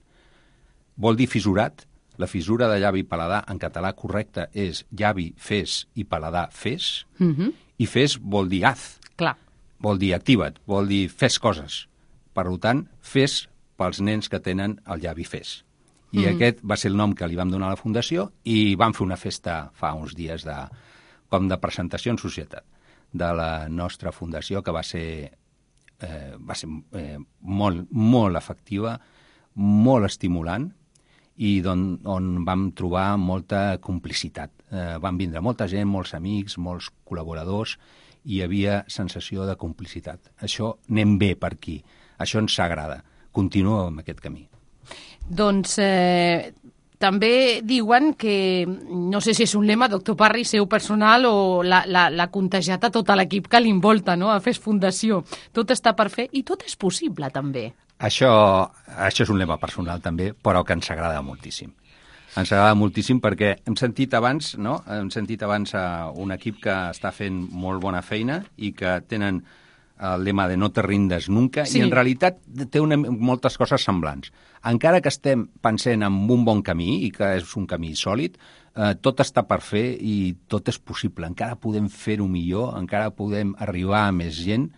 Vol dir fissurat, la fissura de llavi i paladar en català correcte és llavi, fes i paladar, fes, Mm-hmm. i fes vol dir haz, Clar. vol dir activa't, vol dir fes coses. Per tant, fes pels nens que tenen el llavi fes. I Mhm. aquest va ser el nom que li vam donar a la Fundació i vam fer una festa fa uns dies de, com de presentació en societat de la nostra Fundació, que va ser Eh, va ser eh, molt, molt efectiva, molt estimulant, i don, on vam trobar molta complicitat. Eh, van vindre molta gent, molts amics, molts col·laboradors, i hi havia sensació de complicitat. Això anem bé per aquí, això ens agrada. Continua amb aquest camí. Doncs eh, també diuen que, no sé si és un lema, doctor Parry, seu personal, o l'ha contagiat a tot l'equip que l'involta, no?, a FES Fundació. Tot està per fer i tot és possible, també. Això, això és un lema personal, també, però que ens agrada moltíssim. Ens agrada moltíssim perquè hem sentit abans, no?, hem sentit abans uh, un equip que està fent molt bona feina i que tenen el lema de no te rindes nunca, sí. I en realitat té una, moltes coses semblants. Encara que estem pensant en un bon camí i que és un camí sòlid, eh, tot està per fer i tot és possible. Encara podem fer-ho millor, encara podem arribar a més gent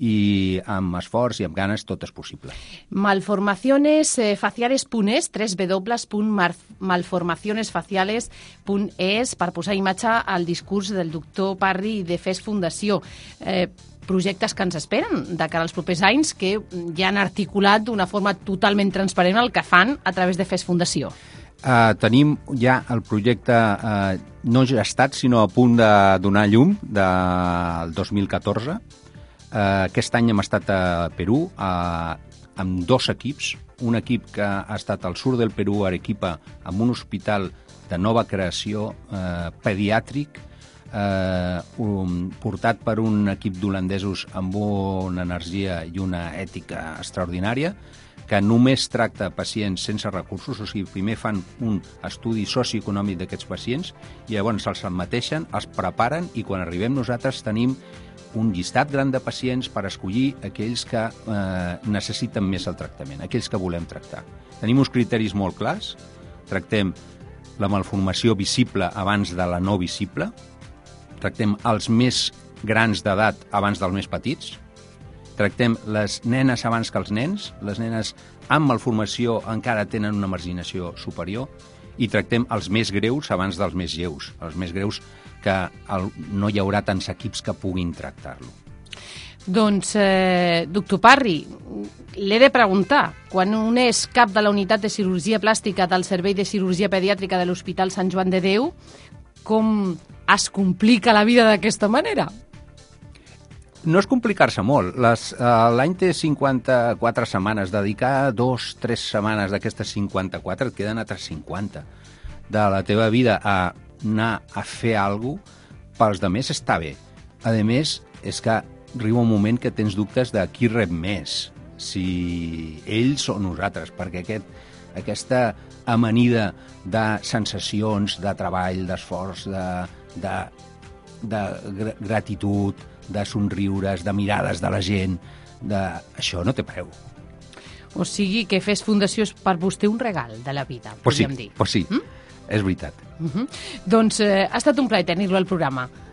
i amb esforç i amb ganes tot és possible. Malformaciones faciales punt es, w w w punt malformaciones faciales punt es, per posar imatge al discurs del doctor Parry de FES Fundació. Eh, projectes que ens esperen de cara als propers anys, que ja han articulat d'una forma totalment transparent el que fan a través de FES Fundació. Uh, tenim ja el projecte uh, no gestat, sinó a punt de donar llum del dos mil catorze. Uh, aquest any hem estat a Perú uh, amb dos equips. Un equip que ha estat al sud del Perú, a Arequipa, amb un hospital de nova creació uh, pediàtric, Eh, um, portat per un equip d'holandesos amb una energia i una ètica extraordinària, que només tracta pacients sense recursos, o sigui, primer fan un estudi socioeconòmic d'aquests pacients i llavors els admeteixen, els preparen i quan arribem nosaltres tenim un llistat gran de pacients per escollir aquells que eh, necessiten més el tractament, aquells que volem tractar. Tenim uns criteris molt clars, tractem la malformació visible abans de la no visible, tractem els més grans d'edat abans dels més petits, tractem les nenes abans que els nens, les nenes amb malformació encara tenen una marginació superior, i tractem els més greus abans dels més lleus, els més greus que el, no hi haurà tants equips que puguin tractar-lo. Doncs, eh, doctor Parry, l'he de preguntar, quan un és cap de la unitat de cirurgia plàstica del Servei de Cirurgia Pediàtrica de l'Hospital Sant Joan de Déu, com es complica la vida d'aquesta manera? No és complicar-se molt. Les, uh, l'any té cinquanta-quatre setmanes. Dedicar dos, tres setmanes d'aquestes cinquanta-quatre et queden altres cinquanta. De la teva vida a anar a fer alguna cosa, pels demés està bé. A més, és que arriba un moment que tens dubtes de qui rep més, si ells o nosaltres, perquè aquest, aquesta amanida de sensacions, de treball, d'esforç, de, de, de gr gratitud, de somriures, de mirades de la gent, de... això no té preu. O sigui que FES Fundació és per vostè un regal de la vida, pues podríem sí, dir. Pues sí, mm? És veritat. Uh -huh. Doncs eh, ha estat un plaer tenir-lo al programa.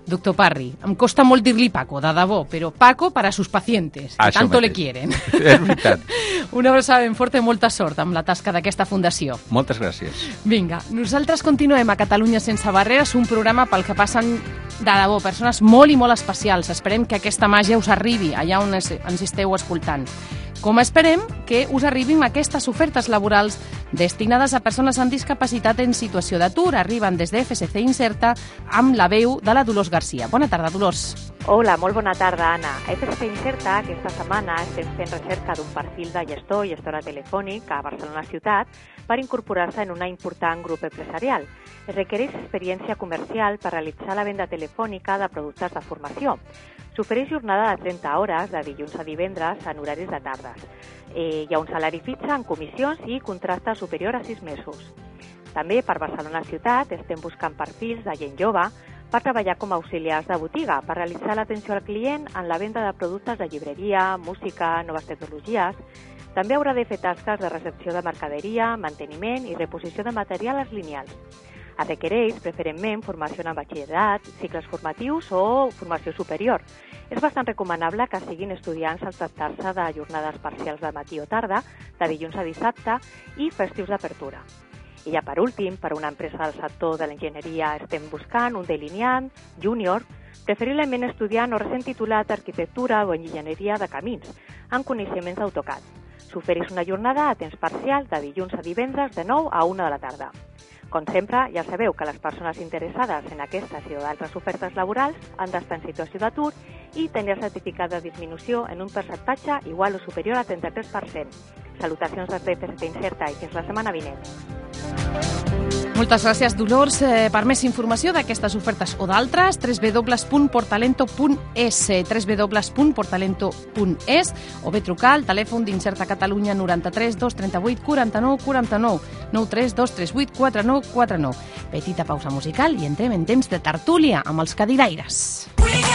Doctor Parry, em costa molt dir-li Paco, de debò, però Paco para sus pacientes, que tanto le quieren. És veritat. Una abraçada ben forta i molta sort amb la tasca d'aquesta fundació. Moltes gràcies. Vinga, nosaltres continuem a Catalunya sense barreres, un programa pel que passen de debò persones molt i molt especials. Esperem que aquesta màgia us arribi allà on ens esteu escoltant. Com esperem que us arribin aquestes ofertes laborals destinades a persones amb discapacitat en situació d'atur. Arriben des de F S C Inserta amb la veu de la Dolors Garcia. Bona tarda, Dolors. Hola, molt bona tarda, Anna. A F S C Inserta aquesta setmana estem fent recerca d'un perfil de gestor i gestora telefònic a Barcelona ciutat per incorporar-se en un important grup empresarial. Es requereix experiència comercial per realitzar la venda telefònica de productes de formació. S'ofereix jornada de trenta hores de dilluns a divendres en horaris de tardes. Eh, hi ha un salari fixe en comissions i contracte superior a sis mesos. També per Barcelona ciutat estem buscant perfils de gent jove per treballar com a auxiliars de botiga, per realitzar l'atenció al client en la venda de productes de llibreria, música, noves tecnologies. També haurà de fer tasques de recepció de mercaderia, manteniment i reposició de materials lineals. Es requereix, preferentment, formació en batxillerat, cicles formatius o formació superior. És bastant recomanable que siguin estudiants al tractar-se de jornades parcials de matí o tarda, de dilluns a dissabte i festius d'apertura. I ja per últim, per una empresa del sector de l'enginyeria estem buscant un delineant júnior, preferiblement estudiant o recent titulat d'arquitectura o enginyeria de camins, amb coneixements d'AutoCAD. S'ofereix una jornada a temps parcial de dilluns a divendres de nou a una de la tarda. Com sempre, ja sabeu que les persones interessades en aquestes i d'altres ofertes laborals han d'estar en situació d'atur i tenir certificat de disminució en un percentatge igual o superior a trenta-tres per cent. Salutacions des de F S C Inserta i fins la setmana vinent. Moltes gràcies, Dolors. Eh, per més informació d'aquestes ofertes o d'altres, w w w punt portalento punt es, w w w punt portalento punt es, o bé trucar al telèfon d'Inserta Catalunya noranta-tres dos trenta-vuit quaranta-nou quaranta-nou, nou tres dos tres vuit quatre nou quatre nou. Petita pausa musical i entrem en temps de tertúlia amb els cadiraires.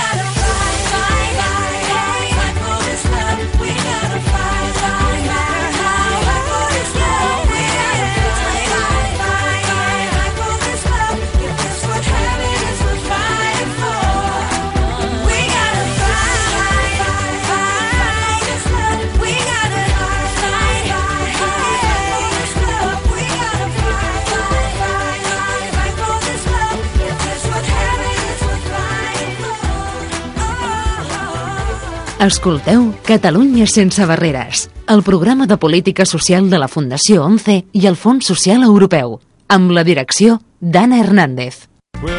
Escolteu Catalunya sense barreres, el programa de política social de la Fundació ONCE i el Fons Social Europeu, amb la direcció d'Anna Hernández.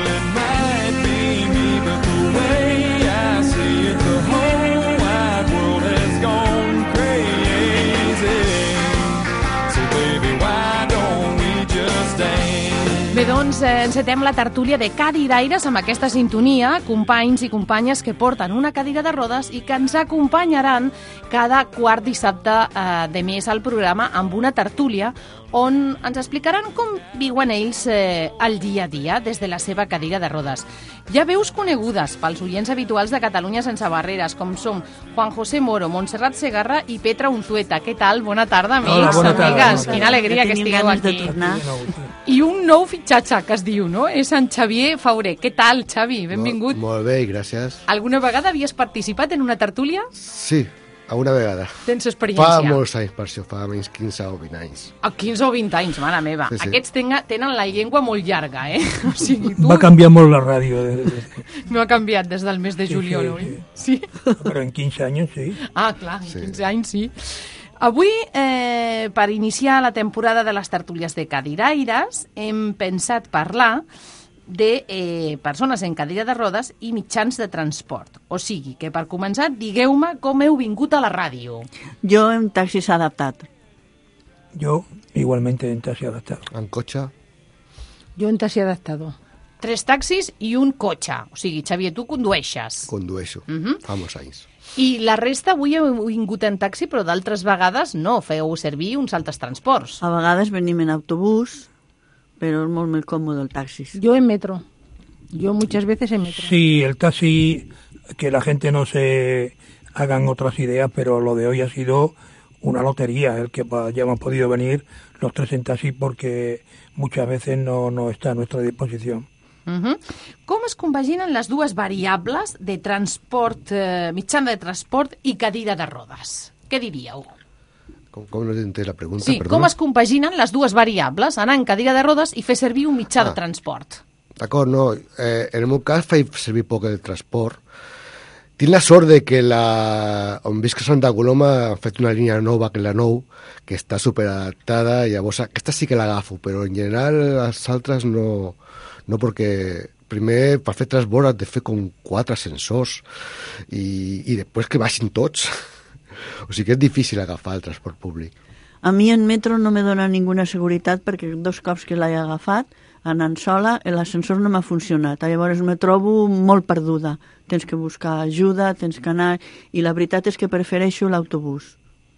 Bé, doncs, eh, encetem la tertúlia de cadiraires amb aquesta sintonia, companys i companyes que porten una cadira de rodes i que ens acompanyaran cada quart dissabte eh, de mes al programa amb una tertúlia on ens explicaran com viuen ells eh, el dia a dia des de la seva cadira de rodes. Hi ha veus conegudes pels oients habituals de Catalunya sense barreres, com som Juan José Moro, Montserrat Segarra i Petra Unzueta. Què tal? Bona tarda, amics, Hola, bona tarda, amigues. bona Quina alegria que estigueu aquí. I un nou fitxatge que es diu, no? És en Xavier Fauré. Què tal, Xavi? Benvingut. Molt, molt bé, gràcies. Alguna vegada havies participat en una tertúlia? Sí, alguna vegada. Tens experiència? Fa molts anys, per això, fa menys quinze o vint anys. A quinze o vint anys, mare meva. Sí, sí. Aquests tenga, tenen la llengua molt llarga, eh? O sigui, tu... Va canviar molt la ràdio. No ha canviat des del mes de juliol, oi? Sí. Però en quinze anys, sí. Ah, clar, en quinze anys, sí. Avui, eh, per iniciar la temporada de les tertúlies de cadiraires, hem pensat parlar de eh, persones en cadira de rodes i mitjans de transport. O sigui, que per començar, digueu-me com heu vingut a la ràdio. Jo en taxis adaptat. Jo, igualmente en taxi adaptat. En cotxe? Jo en taxi adaptador. Tres taxis i un cotxe. O sigui, Xavier, tu condueixes. Condueixo, uh -huh. fa molts anys. I la resta avui heu vingut en taxi, però d'altres vegades no, feu servir uns altres transports. A vegades venim en autobús, pero es muy cómodo el taxi. Yo en metro. Yo muchas veces en metro. Sí, el taxi, que la gente no se hagan otras ideas, pero lo de hoy ha sido una lotería, el que hayamos podido venir los tres en taxi, porque muchas veces no, no está a nuestra disposición. Uh-huh. Com es compaginen les dues variables de transport, eh, mitjana de transport i cadira de rodes? Què diríeu? Com, com no t'entens la pregunta? Sí, perdona? com es compaginen les dues variables, anar en cadira de rodes i fer servir un mitjà ah. de transport? D'acord, no. Eh, en el meu cas faig servir poc el transport. Tinc la sort de que la... on visc a Santa Coloma han fet una línia nova, que és la nou, que està superadaptada, i llavors aquesta sí que l'agafo, però en general les altres no, no perquè primer per fer transport has de fer com quatre ascensors i, i després que baixin tots. O sigui que és difícil agafar el transport públic. A mi en metro no me dona ninguna seguretat perquè dos cops que l'he agafat, anant sola, l'ascensor no m'ha funcionat. Llavors me trobo molt perduda. Tens que buscar ajuda, tens que anar... I la veritat és que prefereixo l'autobús.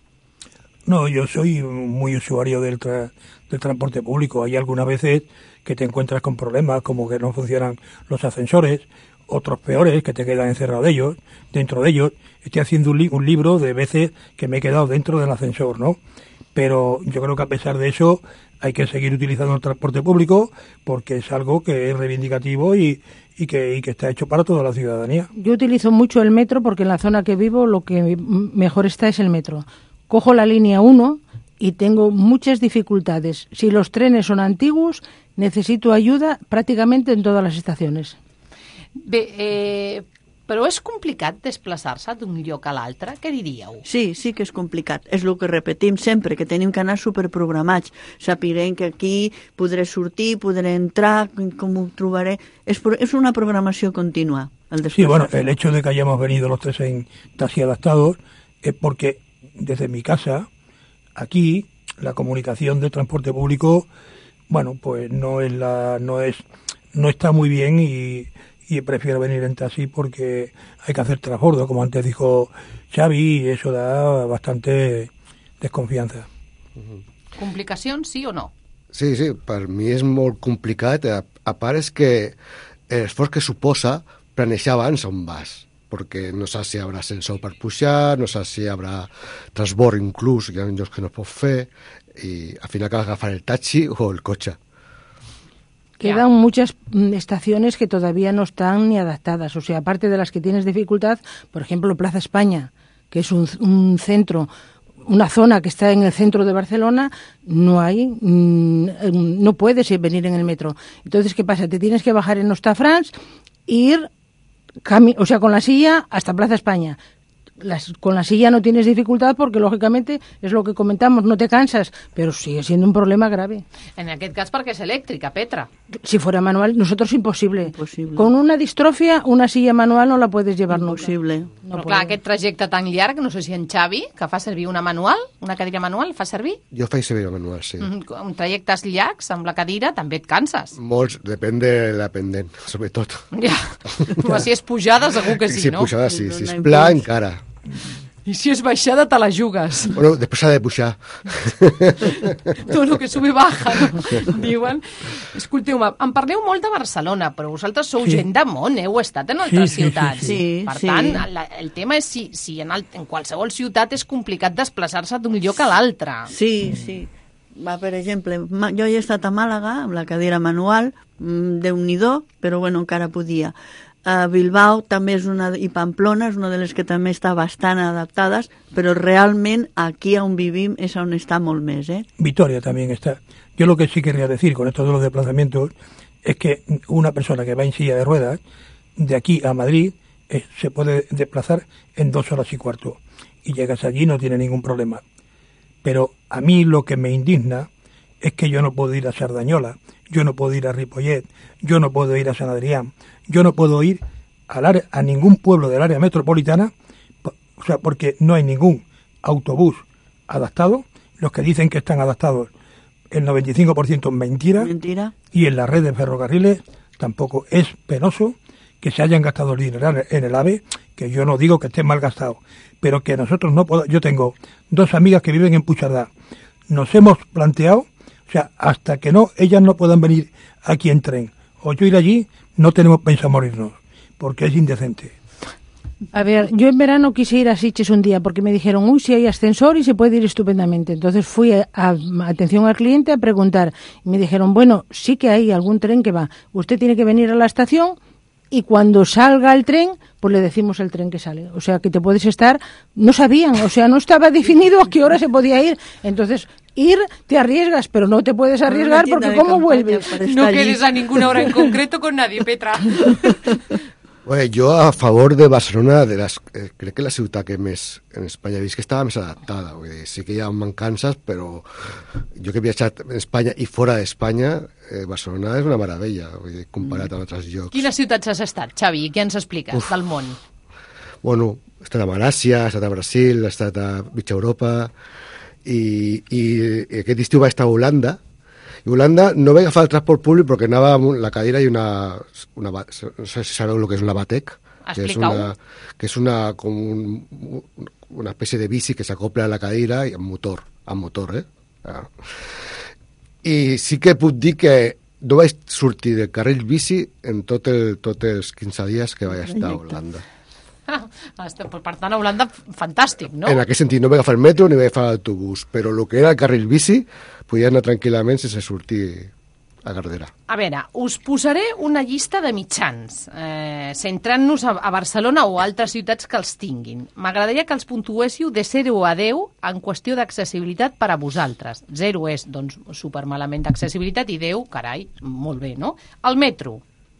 No, yo soy muy usuario del, tra del transporte público. Hay algunas veces que te encuentras con problemas, como que no funcionan los ascensores, otros peores, que te quedas encerrado de ellos, dentro de ellos. Estoy haciendo un, li un libro de veces que me he quedado dentro del ascensor, ¿no? Pero yo creo que a pesar de eso hay que seguir utilizando el transporte público porque es algo que es reivindicativo y, y, que, y que está hecho para toda la ciudadanía. Yo utilizo mucho el metro porque en la zona que vivo lo que mejor está es el metro. Cojo la línea uno y tengo muchas dificultades. Si los trenes son antiguos, necesito ayuda prácticamente en todas las estaciones. Bé, eh, però és complicat desplaçar-se d'un lloc a l'altre? Què diríeu? Sí, sí que és complicat. És el que repetim sempre, que tenim que anar superprogramats. Sapiguem que aquí podré sortir, podré entrar, com ho trobaré. És, és una programació contínua. El sí, bueno, el hecho de que hayamos venido los tres en taxi adaptados es porque desde mi casa, aquí, la comunicación de transporte público, bueno, pues no es la, no es, no está muy bien y y prefiero venir en taxi porque hay que hacer transbordo, como antes dijo Xavi, y eso da bastante desconfiança. Uh-huh. Complicacions, sí o no? Sí, sí, per mi és molt complicat. A, a part és que l'esforç que suposa planejar abans on vas, perquè no saps si hi haurà ascensor per pujar, no saps si hi haurà transbord inclús, hi ha llocs que no pots fer, i al final cal agafar el taxi o el cotxe. Quedan muchas estaciones que todavía no están ni adaptadas. O sea, aparte de las que tienes dificultad, por ejemplo, Plaza España, que es un, un centro, una zona que está en el centro de Barcelona, no hay, no puedes venir en el metro. Entonces, ¿qué pasa? Te tienes que bajar en Hostafrancs e ir, o sea, con la silla hasta Plaza España. Las, con la silla no tienes dificultad porque, lógicamente, es lo que comentamos, no te cansas, pero sigue siendo un problema grave. En aquest cas perquè és elèctrica, Petra. Si fuera manual, nosotros imposible. Imposible. Con una distrofia, una silla manual no la puedes llevar imposible. nunca. No Però, clar, aquest trajecte tan llarg, no sé si en Xavi, que fa servir una manual, una cadira manual, fa servir? Jo faig servir una manual, sí. Mm -hmm. Un trajectes llargs amb la cadira també et canses. Molts, depèn de la pendent, sobretot. Ja, però si és pujada segur que sí, sí no? Si pujada sí, si és pla encara. I si és baixada te la jugues. Bueno, després ha de pujar. Tot el que sube baja, no? Diuen. Escolteu-me, em parleu molt de Barcelona, però vosaltres sou sí. gent de món, heu estat en altres sí, sí, ciutats. Sí, sí. Per sí. tant, la, el tema és si, si en, el, en qualsevol ciutat és complicat desplaçar-se d'un lloc a l'altre. Sí, sí. Va, per exemple, jo he estat a Màlaga amb la cadira manual, déu-n'hi-do, però bueno, encara podia. A Bilbao també és una, i Pamplona és una de les que també està bastant adaptades, però realment aquí on vivim és on està molt més, ¿eh? Vitoria también está. Yo lo que sí querría decir con esto de los desplazamientos es que una persona que va en silla de ruedas de aquí a Madrid eh, se puede desplazar en dos horas y cuarto y llegas allí y no tiene ningún problema. Pero a mí lo que me indigna es que yo no puedo ir a Sardañola, yo no puedo ir a Ripollet, yo no puedo ir a San Adrián, yo no puedo ir al área, a ningún pueblo del área metropolitana, o sea, porque no hay ningún autobús adaptado. Los que dicen que están adaptados, el noventa y cinco por ciento es mentira, mentira, y en la red de ferrocarriles tampoco. Es penoso que se hayan gastado el dinero en el AVE, que yo no digo que esté mal gastado, pero que nosotros no podamos. Yo tengo dos amigas que viven en Puigcerdá. Nos hemos planteado, o sea, hasta que no ellas no puedan venir aquí en tren o yo ir allí, no tenemos pensado morirnos, porque es indecente. A ver, yo en verano quise ir a Sitges un día porque me dijeron, uy, si hay ascensor y se puede ir estupendamente. Entonces fui a, a atención al cliente a preguntar. Y me dijeron, bueno, sí que hay algún tren que va. Usted tiene que venir a la estación y cuando salga el tren, pues le decimos el tren que sale. O sea, que te puedes estar... No sabían, o sea, no estaba definido a qué hora se podía ir. Entonces, ir te arriesgas, pero no te puedes arriesgar porque ¿cómo vuelves? No quedes a ninguna hora en concreto con nadie, Petra. Bueno, jo a favor de Barcelona, de les, eh, crec que la ciutat que més en Espanya he vist que estava més adaptada. Vull dir, sí que hi ha mancances, però jo que he viatjat en Espanya i fora d'Espanya, eh, Barcelona és una meravella, vull dir, comparat amb altres llocs. Quines ciutats has estat, Xavi? Què ens expliques Uf. del món? Bueno, he estat a Malàcia, he estat a Brasil, he estat a mitja Europa, i, i aquest estiu vaig estar a Holanda. I Holanda no vaig agafar el transport públic perquè anava amb la cadira i una... una no sé si sabeu el que és una Batec. Que és una, que és una, com un, una espècie de bici que s'acopla a la cadira i amb motor, amb motor, eh? Ah. I sí que puc dir que no vaig sortir del carril bici en tot el, tots els quinze dies que vaig estar a Holanda. Ah, per tant, a Holanda, fantàstic, no? En aquest sentit, no vaig agafar el metro ni vaig agafar l'autobús, però el que era el carril bici podia anar tranquil·lament sense sortir a Gardera. A veure, us posaré una llista de mitjans, eh, centrant-nos a, a Barcelona o a altres ciutats que els tinguin. M'agradaria que els puntuéssiu de zero a deu en qüestió d'accessibilitat per a vosaltres. zero és, doncs, supermalament d'accessibilitat i deu, carai, molt bé, no? El metro.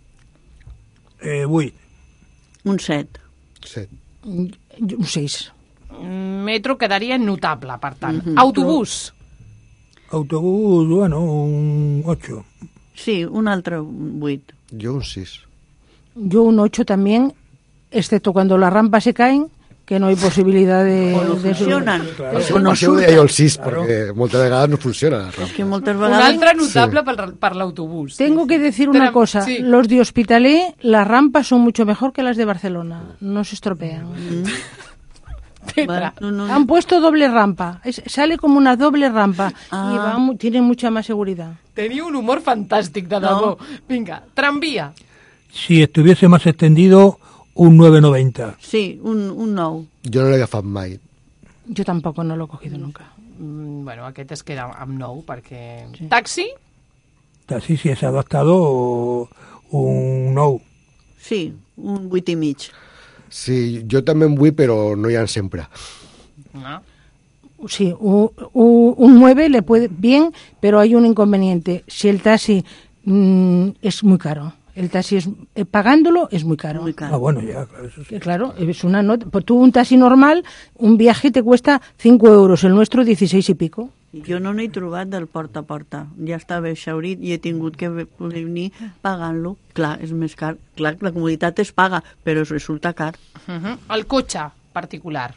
Eh, vuit. Un set. set. Un sis. Metro quedaria notable, per tant. Mm-hmm. Autobús. Autobús, bueno, un ocho. Sí, un altre vuit. Yo un seis. Yo un ocho también, excepto cuando las rampas se caen, que no hay posibilidad de... O no de funcionen. Claro. O no això ho deia jo el sis, claro. Perquè moltes vegades no funciona la rampa. Es que moltes vegades... Un altre notable sí. per, per l'autobús. Tengo que decir una Pero, cosa, sí. los de Hospitalet, las rampas son mucho mejor que las de Barcelona, no se estropean. Mm. Bueno, no, no. Han puesto doble rampa, es, sale como una doble rampa ah. y va, tiene mucha más seguridad. Tenía un humor fantàstic, de debò. No. Vinga, tramvia. Si estuviese más extendido, un nueve noventa. Sí, un, un nou. Jo no l'he agafat mai. Yo tampoco, no lo he cogido nunca. Mm, bueno, aquest es queda amb nou, perquè... Sí. Taxi? Taxi, si és adaptado, un nou. Sí, un vuit i mig. Sí, yo también voy, pero no ya siempre. ¿No? Sí, un, un, un nueve le puede bien, pero hay un inconveniente. Si el taxi mmm, es muy caro. El taxi es eh, pagándolo es muy caro. Muy caro. Ah, bueno, ya, claro, eso sí. Claro, es una nota. Pues tú un taxi normal, un viaje te cuesta cinco euros, el nuestro dieciséis y pico. Jo no n'he trobat del porta a porta. Ja estava exhaurit i he tingut que venir pagant-lo. Clar, és més car. Clar, la comoditat es paga, però resulta car. Uh-huh. El cotxe particular.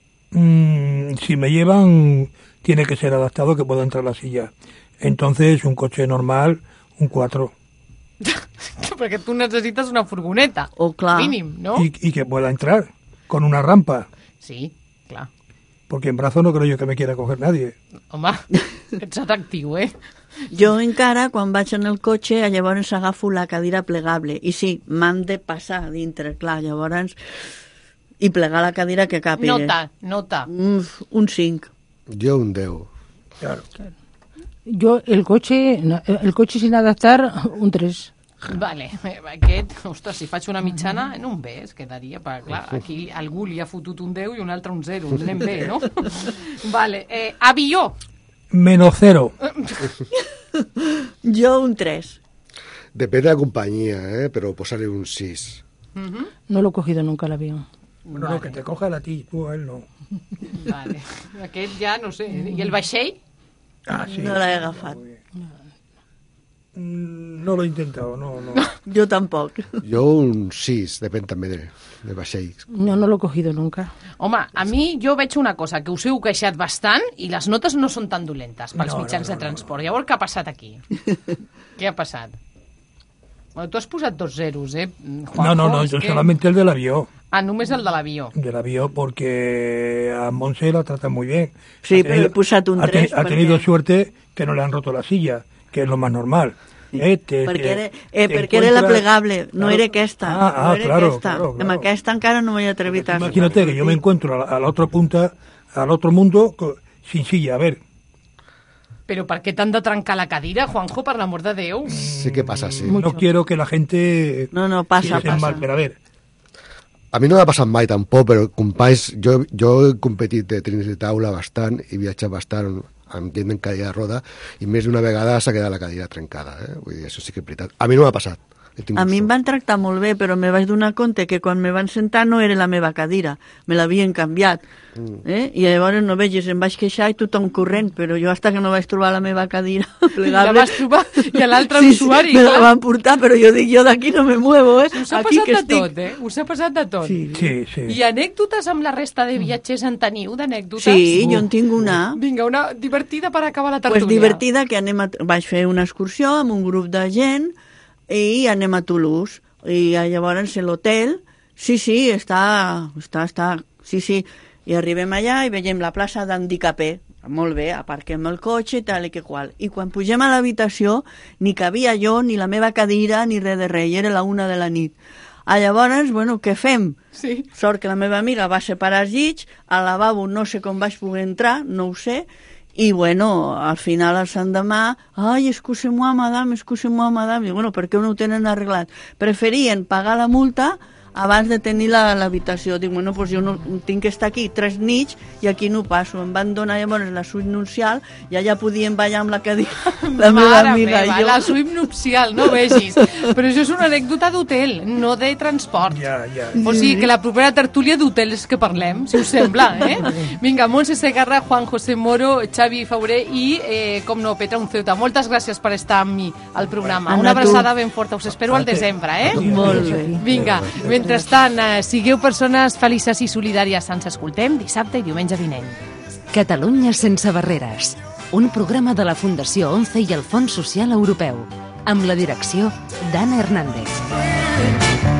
Mm, si me llevan, tiene que ser adaptado, que pueda entrar la silla. Entonces, un coche normal, un cuatro. Perquè tu necessites una furgoneta. O clar. Mínim, ¿no? Y, y que pueda entrar con una rampa. Sí, clar. Porque en brazo no creo yo que me quiera coger nadie. Home, ets atractiu, eh? Jo encara, quan vaig en el cotxe, llavors agafo la cadira plegable. I sí, m'han de passar dintre, clar, llavors... I plegar la cadira que càpiga. Nota, nota. Un, un cinc. Jo un deu. Claro. Yo el coche, el coche sin adaptar, un tres. Vale, aquest, ostres, si faig una mitjana, en un B es quedaria, perquè clar, aquí algú li ha fotut un deu i un altre un zero, un anem bé, no? Vale, eh, avió. Menos cero. Jo un tres. Depende de la compañía, ¿eh? Pero posarle un seis. Uh-huh. No lo he cogido nunca el avión. Bueno, vale. No, que te coja a ti, tú a él no. Vale, aquest ja no sé. I el vaixell? Ah, sí. No l'he agafat. No lo he intentado, no, no. Jo tampoc. Jo un sis, depèn també de, de vaixells. No, no lo he cogido nunca. Home, a mi jo veig una cosa, que us heu queixat bastant i les notes no són tan dolentes pels no, mitjans no, no, de transport. No, no. Llavors, què ha passat aquí? Què ha passat? Bueno, tu has posat dos zeros, eh, Juanjo? No, no, no, yo que... solamente el del avión. Ah, només el de l'avió. Del avión, porque a Monse la tratan muy bien. Sí, tenido, pero he posat un tres. Ha, ten, ha tenido suerte que no le han roto la silla, que es lo más normal. Eh, te, perquè era, te, eh, te perquè era la encuentras... plegable, no claro. era aquesta. Ah, ah, no era claro, aquesta. claro, claro. Amb aquesta encara no m'he atrevit a... Imagínate que yo me encuentro a la, a la otra punta, al otro mundo, co- sin silla, a ver. Però per què t'han de trencar la cadira, Juanjo, per l'amor de Déu? Sí que pasa, sí. No quiero que la gente... No, no, passa, piense passa. mal, pero a ver. A mi no m'ha passat mai tampoc, però companys, jo, jo he competit de tenis de taula bastant i viatjat bastant amb gent en cadira de roda i més d'una vegada s'ha quedat la cadira trencada. Eh? Vull dir, això sí que és veritat. A mi no m'ha passat. A mi em van tractar molt bé, però me vaig donar compte que quan me van sentar no era la meva cadira, me l'havien canviat. Eh? I llavors no vegis, em vaig queixar i tothom corrent, però jo hasta que no vaig trobar la meva cadira plegable... La vas trobar i a l'altre sí, usuari. Sí, me clar. la van portar, però jo dic, jo d'aquí no me muevo, eh? Us ha Aquí passat que de estic. tot, eh? Us ha passat de tot. Sí, sí. sí. I anècdotes amb la resta de viatgers en teniu, d'anècdotes? Sí, jo en tinc una. Vinga, una divertida per acabar la tertúlia. Pues divertida, que anem a... vaig fer una excursió amb un grup de gent i anem a Toulouse. I llavors a l'hotel, sí, sí, està, està, està, sí, sí, i arribem allà i veiem la plaça d'Handicapé, molt bé, aparquem el cotxe i tal i que qual. I quan pugem a l'habitació, ni cabia jo, ni la meva cadira, ni res de res, i era la una de la nit. A llavors, bueno, què fem? Sí. Sort que la meva amiga va separar els llits, al lavabo no sé com vaig poder entrar, no ho sé, i bueno, al final el l'endemà, ai, excusez-moi, madame, excusez-moi, madame, i bueno, per què no ho tenen arreglat? Preferien pagar la multa abans de tenir la- l'habitació. Dic, bueno, doncs jo no tinc que estar aquí tres nits i aquí no passo. Em van donar llavors la suite nupcial i allà podien ballar amb la cadira la meva Mare amiga meva, i jo. la suite nupcial, no vegis. Però això és una anècdota d'hotel, no de transport. Ja, ja. O sigui que la propera tertúlia d'hotels que parlem, si us sembla, eh? Vinga, Montse Segarra, Juan José Moro, Xavi Fauré i, eh, com no, Petra Unceuta. Moltes gràcies per estar amb mi al programa. Ana, Una tu. abraçada ben forta. Us espero al desembre, eh? Molt bé. Vinga, mentrestant, eh, sigueu persones felices i solidàries. Ens escoltem dissabte i diumenge vinent. Catalunya sense barreres. Un programa de la Fundació ONCE i el Fons Social Europeu. Amb la direcció d'Anna Hernández.